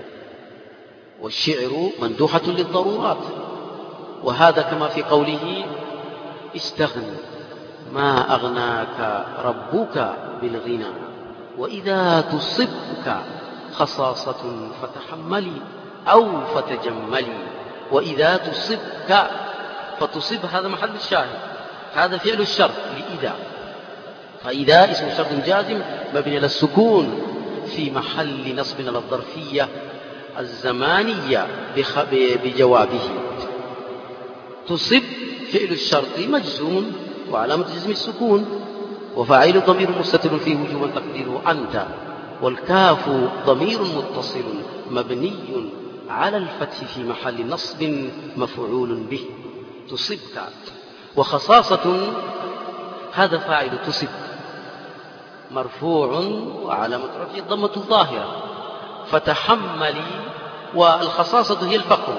والشعر مندوحة للضرورات. وهذا كما في قوله استغن ما أغناك ربك بالغنى، وإذا تصبك خصاصة فتحملي أو فتجملي. وإذا تصبك، فتصب هذا محل الشاهد، هذا فعل الشرط لإذا. فإذا اسم شرط جازم مبني على السكون في محل نصب على الظرفية الزمانية بجوابه. تصب فعل الشرط مجزوم وعلامة جزم السكون، وفاعل ضمير مستتر فيه وجوبا تقديره أنت، والكاف ضمير متصل مبني على الفتح في محل نصب مفعول به. تصبك. وخصاصة هذا فاعل تصب مرفوع وعلامة رفعه الضمة الظاهرة. فتحملي، والخصاصة هي الفقر.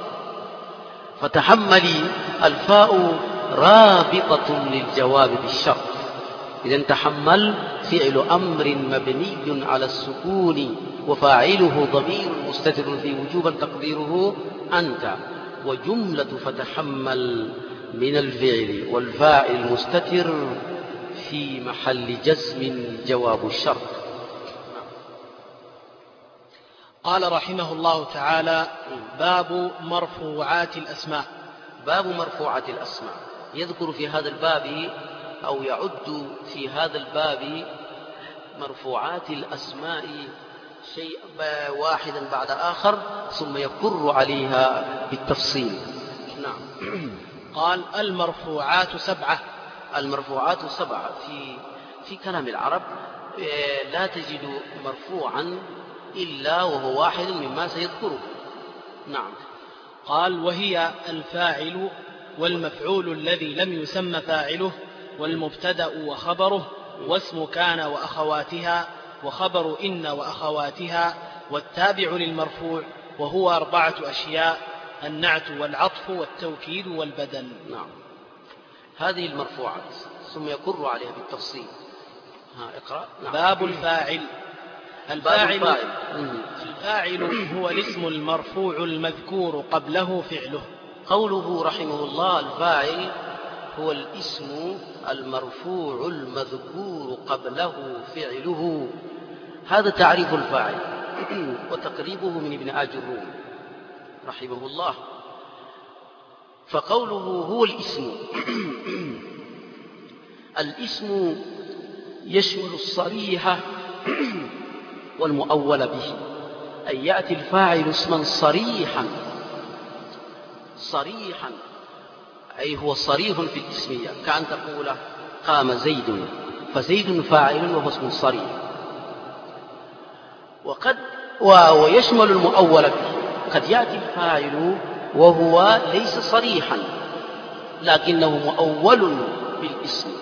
فتحملي الفاء رابطة للجواب بالشرط. إذن تحمل فعل أمر مبني على السكون وفاعله ضمير مستتر في وجوبا تقديره أنت. وجملة فتحمل من الفعل والفاعل المستتر في محل جزم جواب الشرط. قال رحمه الله تعالى باب مرفوعات الأسماء. باب مرفوعات الأسماء يذكر في هذا الباب أو يعد في هذا الباب مرفوعات الأسماء شيء واحدا بعد آخر ثم يكر عليها بالتفصيل. نعم. قال المرفوعات سبعة. المرفوعات سبعة في في كلام العرب لا تجد مرفوعا إلا وهو واحد مما سيذكره. نعم. قال: وهي الفاعل والمفعول الذي لم يسمى فاعله، والمبتدأ وخبره، واسم كان وأخواتها، وخبر إن وأخواتها، والتابع للمرفوع، وهو أربعة أشياء: النعت والعطف والتوكيد والبدل. نعم. هذه المرفوعات ثم يقر عليها بالتفصيل. ها اقرأ. نعم. باب الفاعل. الفاعل, الفاعل. الفاعل هو الاسم المرفوع المذكور قبله فعله. قوله رحمه الله: الفاعل هو الاسم المرفوع المذكور قبله فعله. هذا تعريف الفاعل وتقريبه من ابن آج الروم رحمه الله. فقوله هو الاسم الاسم يشمل الصريح والمؤول به، أي يأتي الفاعل اسما صريحا صريحا أي هو صريح في الاسمية، كأن تقول قام زيد، فزيد فاعل وهو اسم صريح. وقد ويشمل المؤول به، قد يأتي الفاعل وهو ليس صريحا لكنه مؤول بالاسم،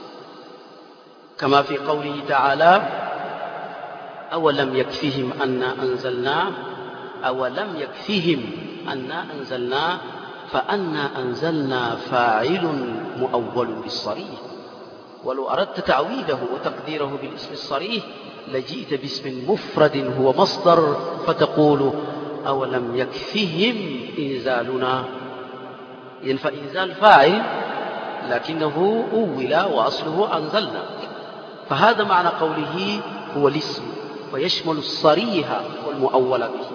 كما في قوله تعالى: أولم يكفهم أنا أنزلنا أولم يكفهم أنا أنزلنا فأنا أنزلنا فاعل مؤول بالصريح. ولو أردت تعويده وتقديره بالاسم الصريح لجئت باسم مفرد هو مصدر فتقول: أولم يكفهم إنزالنا، إذن فإنزال فاعل لكنه أول وأصله أنزلنا. فهذا معنى قوله هو الاسم، فيشمل الصريح والمؤول به.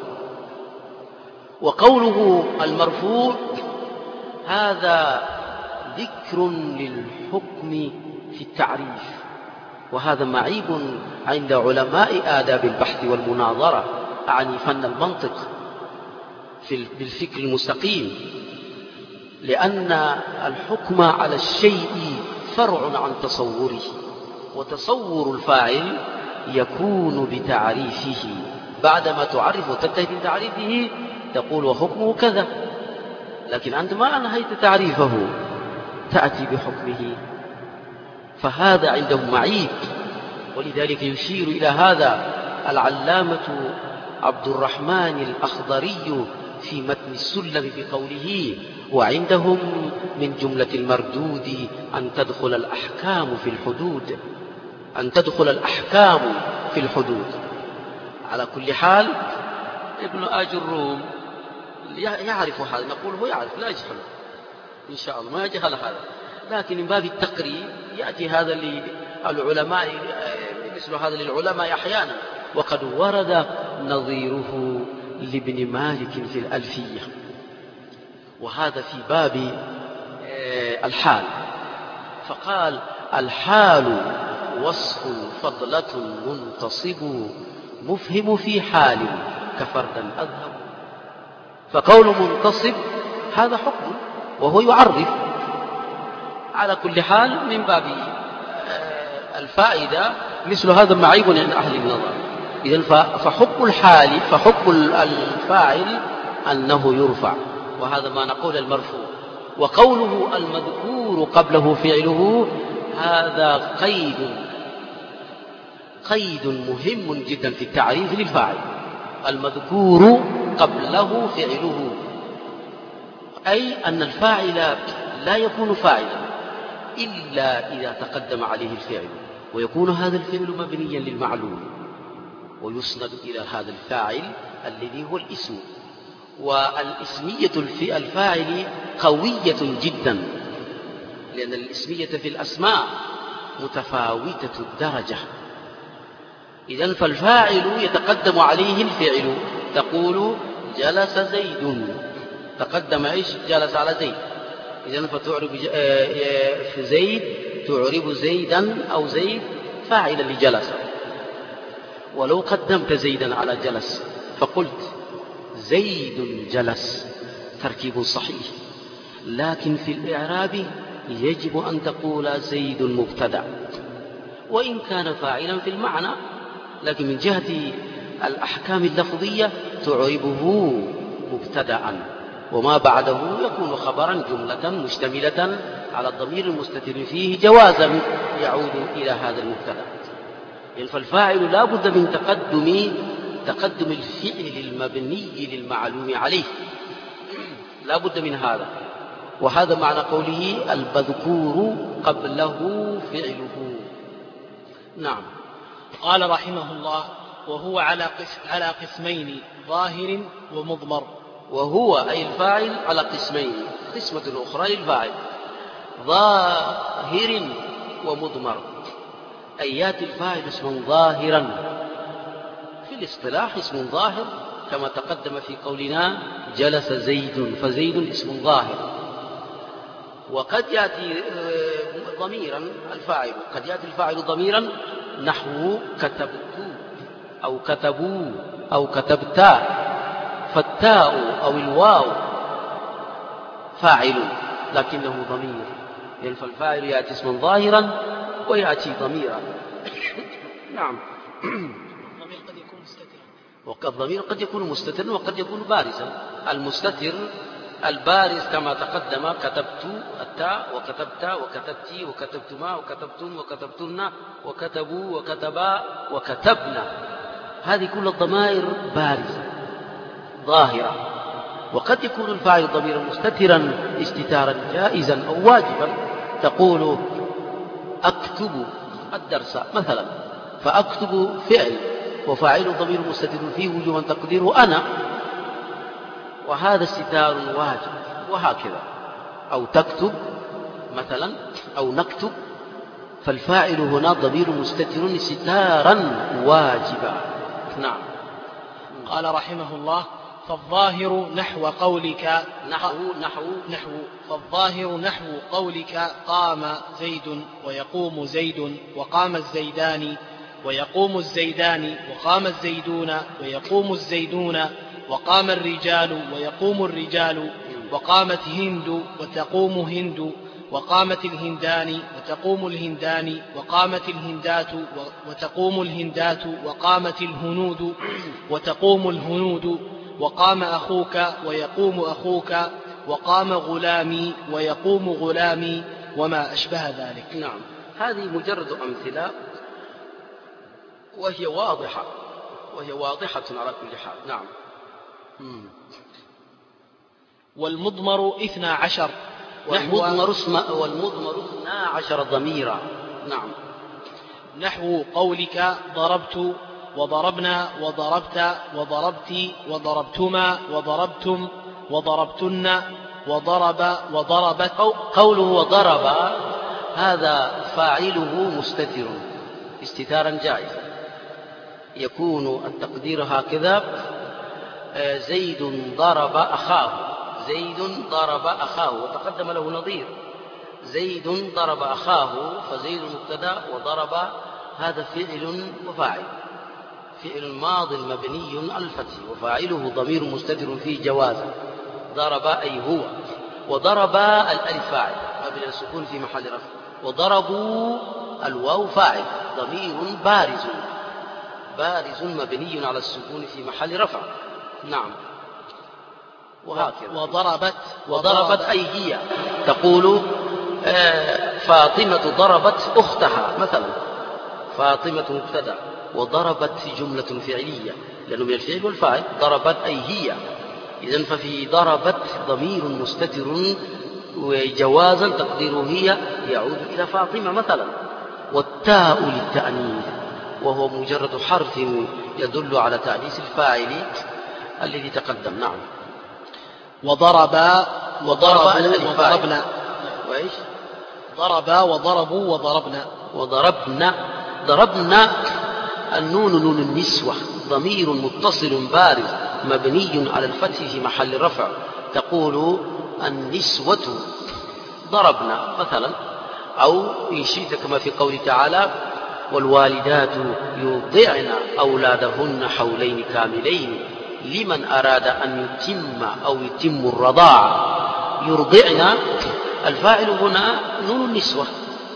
وقوله المرفوع هذا ذكر للحكم في التعريف، وهذا معيب عند علماء آداب البحث والمناظرة، أعني فن المنطق بالفكر المستقيم، لأن الحكم على الشيء فرع عن تصوره، وتصور الفاعل يكون بتعريفه. بعدما تعرف وتنتهي من تعريفه تقول وحكمه كذا، لكن أنت ما أنهيت تعريفه تأتي بحكمه، فهذا عندهم معيب. ولذلك يشير إلى هذا العلامة عبد الرحمن الأخضري في متن السلم بقوله: وعندهم من جملة المردود أن تدخل الأحكام في الحدود أن تدخل الأحكام في الحدود. على كل حال ابن آج الروم يعرف هذا، نقول هو يعرف لا يجهل إن شاء الله، ما يجهل هذا، لكن من باب التقريب يأتي هذا للعلماء، مثل هذا للعلماء أحيانا، وقد ورد نظيره لابن مالك في الألفية. وهذا في باب الحال، فقال: الحال وصف فضلة منتصب مفهم في حال كفردا أذهب. فقول منتصب هذا حكم وهو يعرف. على كل حال من باب الفائدة مثل هذا معيب عند أهل النظر. إذن فحكم الحال فحكم الفاعل أنه يرفع، وهذا ما نقول المرفوع. وقوله المذكور قبله فعله هذا قيد قيد مهم جدا في التعريف للفاعل. المذكور قبله فعله، أي أن الفاعل لا يكون فاعلا إلا إذا تقدم عليه الفعل، ويكون هذا الفعل مبنيا للمعلوم ويسند إلى هذا الفاعل الذي هو الاسم. والاسمية الفاعل قوية جدا، لأن الاسمية في الأسماء متفاوتة الدرجة. إذن فالفاعل يتقدم عليه الفعل، تقول جلس زيد، تقدم إيش؟ جلس على زيد. إذن فتعرب في زيد تعرب زيدا أو زيد فاعلا لجلس. ولو قدمت زيدا على جلس فقلت زيد جلس تركيب صحيح، لكن في الإعراب يجب أن تقول زيد مبتدأ، وإن كان فاعلا في المعنى، لكن من جهة الأحكام اللفظية تعربه مبتدأ، وما بعده يكون خبرا جملة مشتملة على الضمير المستتر فيه جوازا يعود إلى هذا المبتدأ. فالفاعل لا بد من تقدم تقدم الفعل المبني للمعلوم عليه، لا بد من هذا، وهذا معنى قوله المذكور قبله فعله. نعم. قال رحمه الله: وهو على على قسمين، ظاهر ومضمر. وهو أي الفاعل على قسمين، قسمة أخرى للفاعل، ظاهر ومضمر. أي يأتي الفاعل اسما ظاهرا، في الاصطلاح اسم ظاهر كما تقدم في قولنا جلس زيد، فزيد اسم ظاهر. وقد يأتي ضميرا الفاعل، قد يأتي الفاعل ضميرا نحو كتبت أو كتبوا أو كتبتا، فالتاء أو الواو فاعل لكنه ضمير، يعني فالفاعل يأتي اسما ظاهرا ويأتي ضميرا. نعم. الضمير قد يكون مستترا، والضمير قد يكون مستترا وقد يكون بارزا. المستتر البارز كما تقدم كتبت التاء وكتبتا وكتبتي وكتبتما وكتبتن وكتبتن وكتبوا وكتبا وكتبنا، هذه كل الضمائر بارزة ظاهرة. وقد يكون الفاعل ضميرا مستترا استتارا جائزا أو واجبا، تقول أكتب الدرس مثلا، فأكتب فعل وفاعل ضمير مستتر فيه وجوبا تقديره أنا، وهذا استتار واجب. وهكذا أو تكتب مثلا أو نكتب، فالفاعل هنا ضمير مستتر ستارا واجبا. نعم. قال رحمه الله: فالظاهر نحو قولك نحو نحو نحو فالظاهر نحو قولك قام زيد ويقوم زيد وقام الزيدان ويقوم الزيدان وقام الزيدون ويقوم الزيدون وقام الرجال ويقوم الرجال وقامت هند وتقوم هند وقامت الهندان وتقوم الهندان وقامت الهندات وتقوم الهندات وقامت الهنود وتقوم الهنود وقام أخوك ويقوم أخوك وقام غلامي ويقوم غلامي وما أشبه ذلك. نعم. هذه مجرد أمثلة وهي واضحة وهي واضحة على كل حال. نعم. مم. والمضمر اثنا عشر، والمضمر اسم والمضمر اثنا عشر ضميرا. نعم. نحو قولك ضربت وضربنا وضربت وضربت وضربتما وضربتم وضربتن وضرب وضربت. قوله وضرب هذا فاعله مستتر استتارا جائزا، يكون التقدير هكذا: زيد ضرب أخاه، زيد ضرب أخاه، وتقدم له نظير زيد ضرب أخاه، فزيد مبتدأ وضرب هذا فعل وفاعل، فعل ماض مبني على الفتح وفاعله ضمير مستتر فيه جوازا، ضرب أي هو، وضرب الألف فاعل مبني على السكون في محل رفع، وضربوا الواو فاعل ضمير بارز بارز مبني على السكون في محل رفع. نعم. وهكذا. وضربت وضربت أي هي، تقول آه فاطمة ضربت أختها مثلا، فاطمة مبتدأ وضربت جملة فعلية لأنه من الفعل والفاعل، ضربت أي هي، إذن ففي ضربت ضمير مستتر وجوازا تقديره هي يعود إلى فاطمة مثلا. والتاء للتأنيث وهو مجرد حرف يدل على تأنيث الفاعل الذي تقدم. نعم. وضرب وضرب وضربنا وإيش ضرب وضربوا وضربنا وضربنا ضربنا النون نون النسوة ضمير متصل بارز مبني على الفتح في محل رفع، تقول النسوة ضربنا مثلا. أو إن شئت كما في قول تعالى: والوالدات يرضعن أولادهن حولين كاملين لمن أراد أن يتم أو يتم الرضاعة. يرضعن الفاعل هنا نون النسوة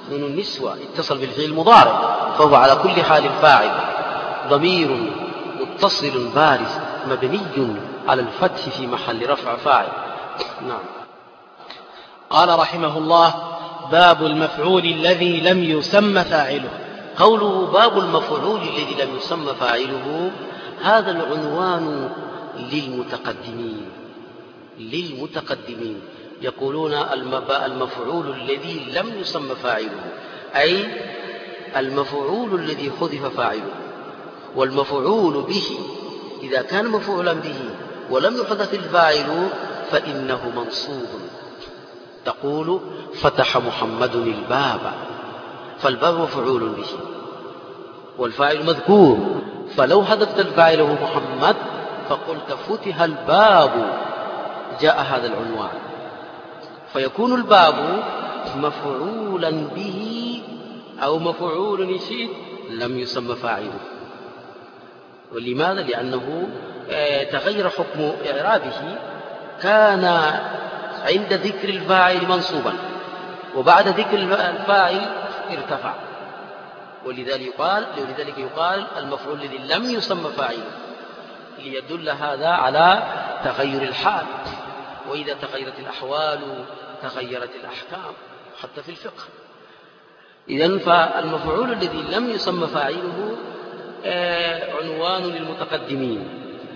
نون النسوة اتصل بالفعل المضارع فهو على كل حال فاعل، ضمير متصل بارز مبني على الفتح في محل رفع فاعل. نعم. قال رحمه الله: باب المفعول الذي لم يسم فاعله. قوله باب المفعول الذي لم يسم فاعله، هذا العنوان للمتقدمين للمتقدمين يقولون المفعول الذي لم يسم فاعله، أي المفعول الذي حذف فاعله. والمفعول به إذا كان مفعولا به ولم يحذف الفاعل فإنه منصوب. تقول فتح محمد الباب، فالباب مفعول به والفاعل مذكور، فلو حذفت الفاعل هو محمد فقلت فتح الباب، جاء هذا العنوان، فيكون الباب مفعولا به أو مفعول شيء لم يسمى فاعله. ولماذا؟ لأنه تغير حكم إعرابه، كان عند ذكر الفاعل منصوبا وبعد ذكر الفاعل ارتفع، ولذلك يقال, ولذلك يقال المفعول الذي لم يسمى فاعله، ليدل هذا على تغير الحال. وإذا تغيرت الأحوال تغيرت الأحكام حتى في الفقه. إذن فالمفعول الذي لم يسمى فاعله عنوان للمتقدمين.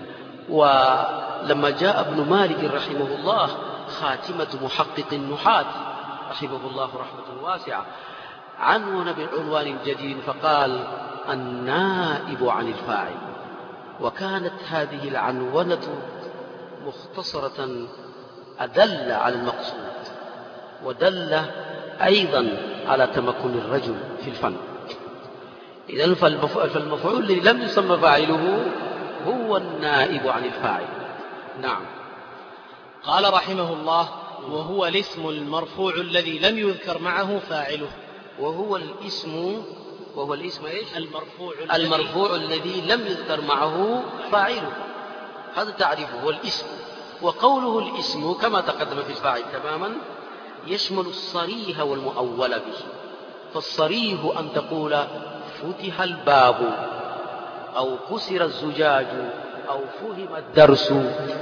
ولما جاء ابن مالك رحمه الله خاتمة محقق النحاة رحمه الله رحمة واسعة عنون بعنوان جديد فقال: النائب عن الفاعل. وكانت هذه العنونة مختصرة أدل على المقصود، ودل أيضا على تمكن الرجل في الفن. إذن فالمفعول الذي لم يسمى فاعله هو النائب عن الفاعل. نعم. قال رحمه الله: وهو الاسم المرفوع الذي لم يذكر معه فاعله. وهو الاسم وهو الاسم ايش؟ المرفوع المرفوع الذي لم يذكر معه فاعله، هذا تعريفه هو الاسم. وقوله الاسم كما تقدم في الفاعل تماما يشمل الصريح والمؤول به. فالصريح أن تقول فتح الباب أو كسر الزجاج أو فهم الدرس،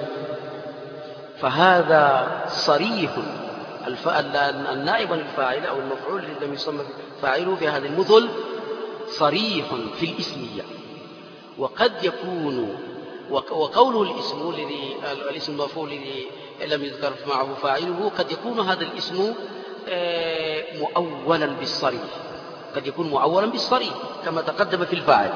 فهذا صريح. النائب عن الفاعل أو المفعول الذي لم يسمى فاعله في هذا المثل صريح في الاسمية. وقد يكون وقوله الاسم الذي الاسم المفعول الذي لم يذكر معه فاعله قد يكون هذا الاسم مؤولا بالصريح، قد يكون مؤولا بالصريح كما تقدم في الفاعل.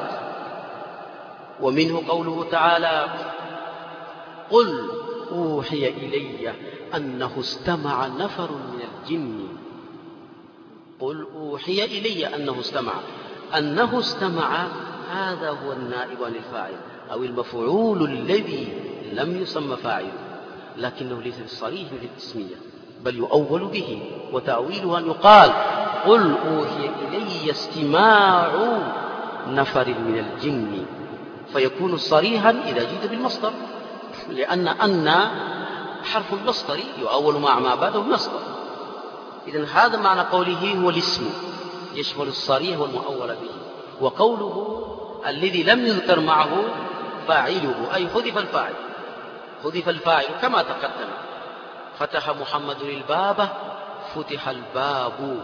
ومنه قوله تعالى: قل أوحي إلي أنه استمع نفر من الجن. قل أوحي إلي أنه استمع، أنه استمع هذا هو النائب عن الفاعل أو المفعول الذي لم يسمى فاعله، لكنه ليس بالصريح في التسمية بل يؤول به. وتأويله أن يقال: قل أوحي إلي استماع نفر من الجن، فيكون صريحا إذا جئت بالمصدر، لأن أن حرف المصدر يؤول مع ما بعده بمصدر. إذن هذا معنى قوله هو الاسم، يشمل الصريح والمؤول به. وقوله الذي لم يذكر معه فاعله أي حذف الفاعل، حذف الفاعل كما تقدم: فتح محمد الباب، فتح الباب،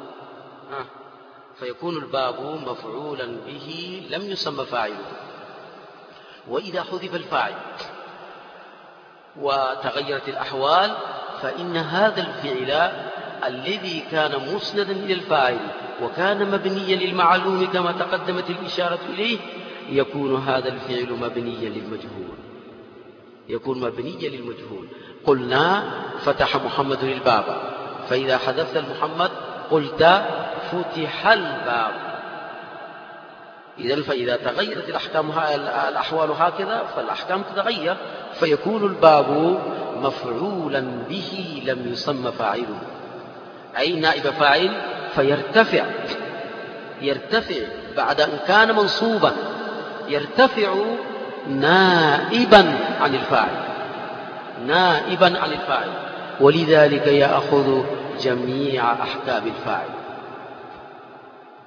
فيكون الباب مفعولا به لم يسمى فاعله. وإذا حذف الفاعل وتغيرت الأحوال فإن هذا الفعل الذي كان مسندا إلى الفاعل وكان مبنيا للمعلوم كما تقدمت الإشارة إليه يكون هذا الفعل مبنيا للمجهول، يكون مبنيا للمجهول. قلنا فتح محمد الباب، فإذا حذفت المحمد قلت فتح الباب. إذن فإذا تغيرت الأحكام الأحوال هكذا فالأحكام تتغير، فيكون الباب مفعولا به لم يسمى فاعله، أي نائب فاعل، فيرتفع يرتفع بعد أن كان منصوبا، يرتفع نائبا عن الفاعل، نائبا عن الفاعل، ولذلك يأخذ جميع أحكام الفاعل.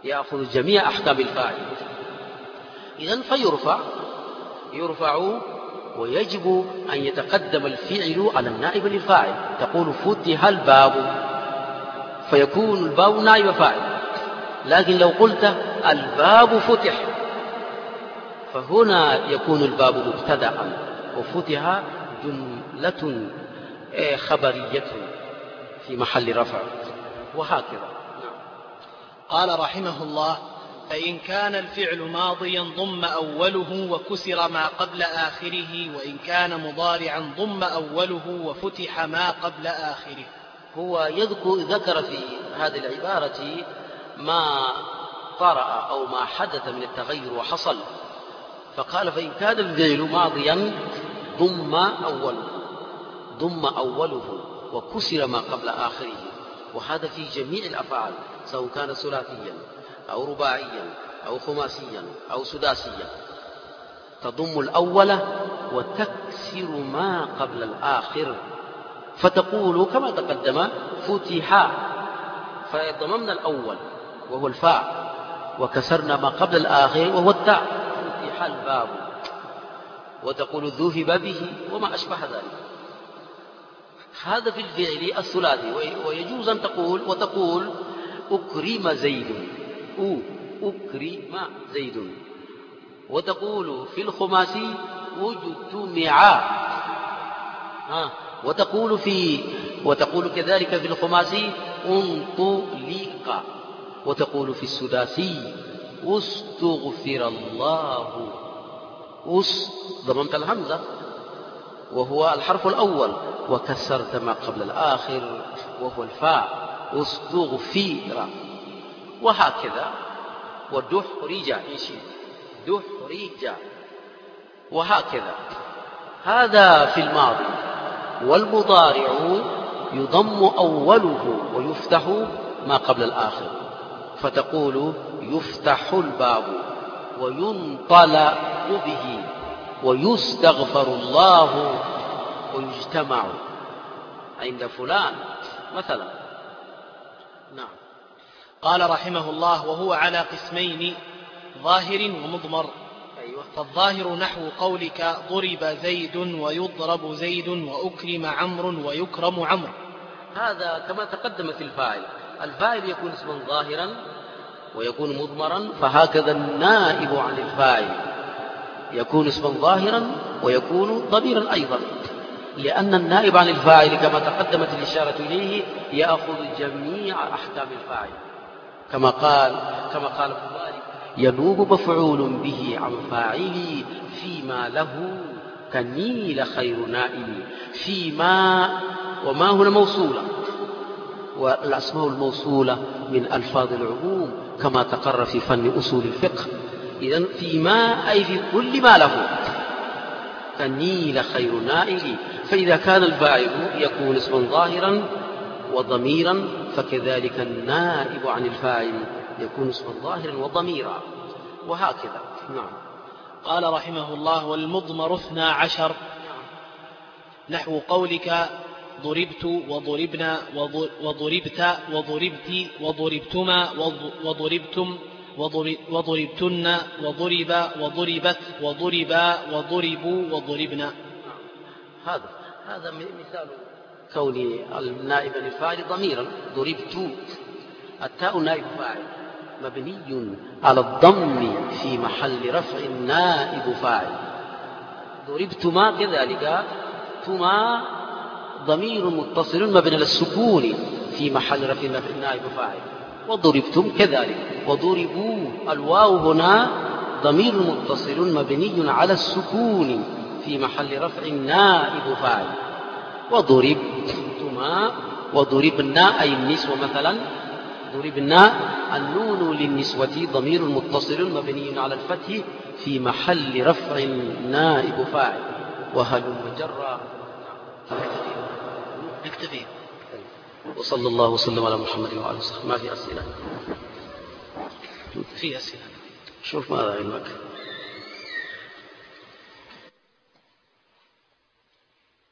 يأخذ جميع أحكام الفاعل. إذن فيرفع يرفع ويجب أن يتقدم الفعل على النائب للفاعل. تقول فتح الباب فيكون الباب نائب فاعل، لكن لو قلت الباب فتح فهنا يكون الباب مبتدأ وفتح جملة خبرية في محل رفع، وهكذا. قال رحمه الله: فإن كان الفعل ماضيا ضم أوله وكسر ما قبل آخره، وإن كان مضارعا ضم أوله وفتح ما قبل آخره. هو يذكر ذكر في هذه العبارة ما طرأ أو ما حدث من التغير وحصل، فقال: فإن كان الفعل ماضيا ضم أوله ضم أوله وكسر ما قبل آخره، وهذا في جميع الأفعال سواء كان ثلاثيا أو رباعيا أو خماسيا أو سداسيا، تضم الأول وتكسر ما قبل الآخر، فتقول كما تقدم: فتح، فضممنا الأول وهو الفاء وكسرنا ما قبل الآخر وهو التاء، فتح الباب. وتقول: ذهب به وما أشبه ذلك. هذا في الفعل الثلاثي. ويجوز أن تقول وتقول: أكرم زيد، أو أكرم زيد. وتقول في الخماسي: اجتمع، ها. وتقول في وتقول كذلك في الخماسي: انطلق. وتقول في السداسي: استغفر الله. أس ضممت الهمزة وهو الحرف الأول وكسرت ما قبل الآخر وهو الفاء، استغفر. وهكذا. ودحرج، إيش دحرج، وهكذا. هذا في الماضي. والمضارع يضم أوله ويفتح ما قبل الآخر، فتقول: يفتح الباب وينطلق به ويستغفر الله ويجتمع عند فلان مثلا. نعم. قال رحمه الله: وهو على قسمين: ظاهر ومضمر. أيوة. فالظاهر نحو قولك: ضرب زيد ويضرب زيد وأكرم عمرو ويكرم عمرو. هذا كما تقدم في الفاعل. الفاعل يكون اسما ظاهرا ويكون مضمرا، فهكذا النائب عن الفاعل يكون اسما ظاهرا ويكون ضميرا أيضا، لأن النائب عن الفاعل كما تقدمت الإشارة إليه يأخذ جميع أحكام الفاعل، كما قال كما قال ابن مالك: ينوب مفعول به عن فاعلي فيما له كنيل خير نائب. فيما، وما هنا موصولة، والأسماء الموصولة من ألفاظ العموم كما تقرر في فن أصول الفقه. إذن فيما أي في كل ما له كنيل خير نائب. فإذا كان الفاعل يكون اسما ظاهرا وضميرا، فكذلك النائب عن الفاعل يكون اسما ظاهرا وضميرا، وهكذا. نعم. قال رحمه الله: والمضمر اثنا عشر، نحو قولك: ضربت وضربنا وضربت وضربت وضربتما وضربتم وضربتن وضرب وضربت وضربا وضربوا وضربنا. هذا هذا مثال كون النائب للفاعل ضميرا. ضربت، التاء نائب فاعل مبني على الضم في محل رفع نائب فاعل. ضربتما كذلك، تما ضمير متصل مبني على السكون في محل رفع نائب فاعل. وضربتم كذلك. وضربوا، الواو هنا ضمير متصل مبني على السكون في محل رفع نائب فاعل. وضربتما وضربنا أي النسوة مثلا. ضربنا، النون للنسوة ضمير متصل مبني على الفتح في محل رفع نائب فاعل. وهلم جرا. نكتفي. وصلى الله وسلم على محمد وعلى وسلم. ما في أسئلة؟ في أسئلة. شوف ماذا علمك.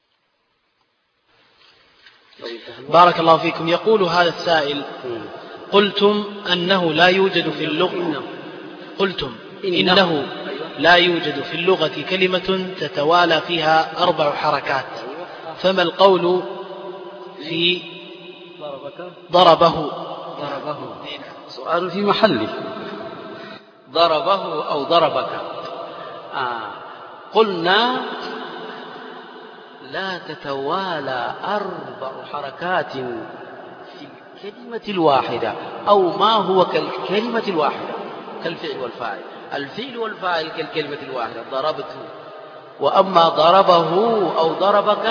بارك الله فيكم. يقول هذا السائل: قلتم أنه لا يوجد في اللغة قلتم إنه لا يوجد في اللغة كلمة تتوالى فيها أربع حركات، فما القول في ضربه؟ ضربه سؤال في محله. ضربه أو ضربك. آه. قلنا لا تتوالى أربع حركات في الكلمة الواحدة، أو ما هو كالكلمة الواحدة كالفعل والفاعل. الفعل والفاعل كالكلمة الواحدة ضربته، وأما ضربه أو ضربك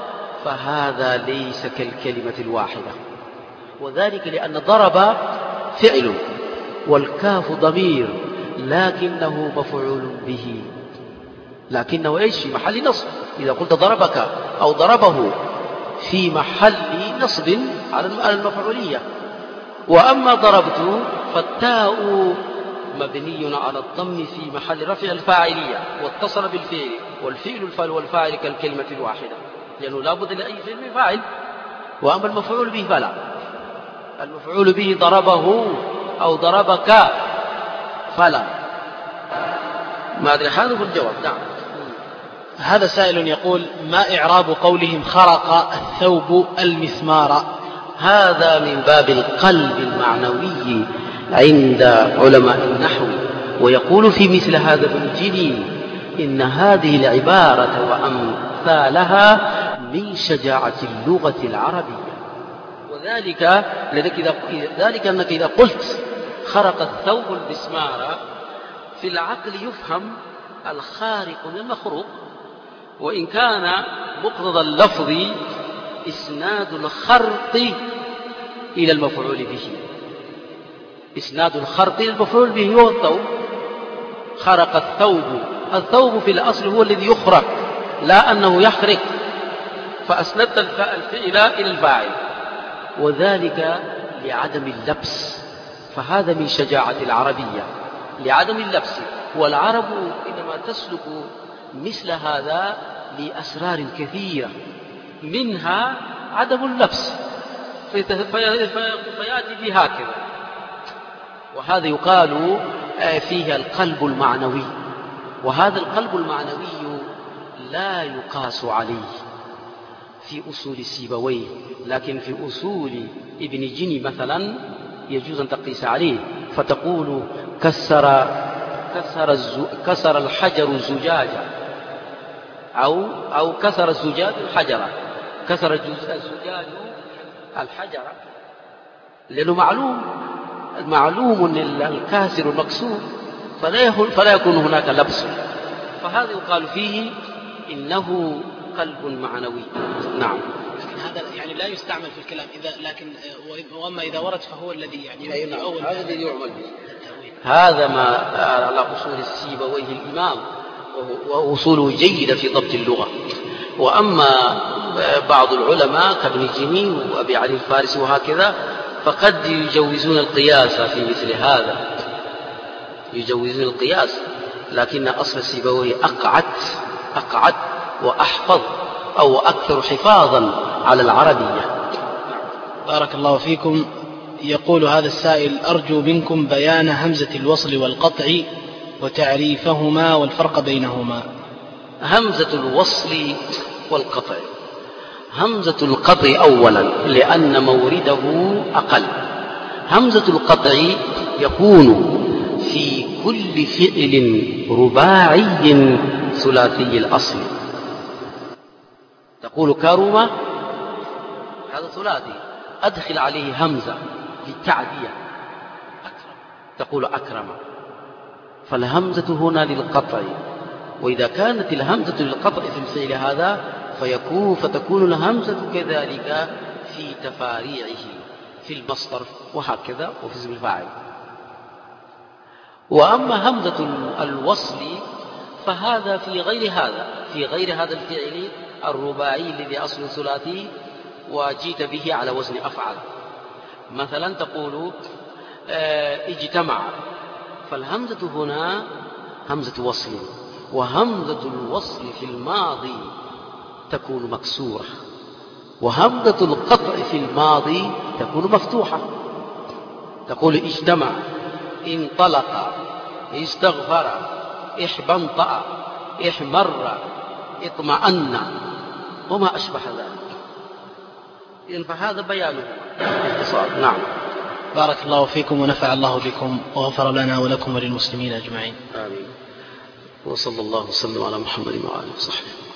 فهذا ليس كالكلمة الواحدة، وذلك لأن ضرب فعل والكاف ضمير لكنه مفعول به، لكنه إيش؟ في محل نصب. إذا قلت ضربك أو ضربه في محل نصب على المفعولية. وأما ضربت فالتاء مبني على الضم في محل رفع الفاعلية، واتصل بالفعل، والفعل الفعل والفاعل كالكلمة الواحدة، لأنه لا بد لأي فعل فاعل. وأما المفعول به فلا، المفعول به ضربه أو ضربك فلا. ما أدري، هذا هو الجواب. نعم. هذا سائل يقول: ما إعراب قولهم خرق الثوب المسمار؟ هذا من باب القلب المعنوي عند علماء النحو، ويقول في مثل هذا ابن جني: إن هذه العبارة وأمثالها من شجاعة اللغة العربية. وذلك ذلك أنك إذا قلت خرق الثوب المسمار في العقل يفهم الخارق من المخروق، وإن كان مقتضى اللفظ إسناد الخرق إلى المفعول به. إسناد الخرق إلى المفعول به هو الثوب. خرق الثوب، الثوب في الأصل هو الذي يخرق، لا أنه يخرق، فأسندت الفعل إلى الفاعل، وذلك لعدم اللبس. فهذا من شجاعة العربية، لعدم اللبس. والعرب إنما تسلك مثل هذا لأسرار كثيرة، منها عدم اللبس، فيأتي بهكذا. وهذا يقال فيه القلب المعنوي، وهذا القلب المعنوي لا يقاس عليه في أصول سيبويه، لكن في أصول ابن جني مثلا يجوز أن تقيس عليه، فتقول كسر كسر, الز... كسر الحجر الزجاجة، أو أو كسر الزجاج الحجرة، كسر الزجاج الحجرة، لأنه معلوم معلوم أن الكاسر المكسور، فلا فلا يكون هناك لبس. فهذا يقال فيه إنه قلب معنوي. نعم. لكن هذا يعني لا يستعمل في الكلام إذا، لكن وأما إذا ورد فهو الذي يعني يؤول، هذا الذي يعمل به. هذا ما على أصول السيبويه الإمام، وأصوله جيدة في ضبط اللغة. وأما بعض العلماء كابن جني وأبي علي الفارسي وهكذا فقد يجوزون القياس في مثل هذا، يجوزون القياس، لكن أصل السيبويه أقعد أقعد وأحفظ أو أكثر حفاظا على العربية. بارك الله فيكم. يقول هذا السائل: أرجو منكم بيان همزة الوصل والقطع وتعريفهما والفرق بينهما. همزة الوصل والقطع. همزة القطع أولا لأن مورده أقل. همزة القطع يكون في كل فعل رباعي ثلاثي الأصل. تقول كرم، هذا ثلاثي، أدخل عليه همزة للتعدية، تقول أكرم، فالهمزة هنا للقطع. وإذا كانت الهمزة للقطع في الفعل هذا فيكون فتكون الهمزة كذلك في تفاريعه في المصدر وهكذا وفي اسم الفاعل. وأما همزة الوصل فهذا في غير هذا في غير هذا الفعل الرباعي الذي أصل ثلاثي وجيت به على وزن أفعل. مثلا تقول اجتمع، فالهمزة هنا همزة وصل، وهمزة الوصل في الماضي تكون مكسورة، وهمزة القطع في الماضي تكون مفتوحة. تقول اجتمع، انطلق، استغفر، احبنطأ، احمر، اطمأن، وما أشبه ذلك. إذن فهذا بيانه باختصار. نعم. بارك الله فيكم ونفع الله بكم وغفر لنا ولكم وللمسلمين أجمعين. آمين. وصلى الله وسلم على محمد وآله وصحبه.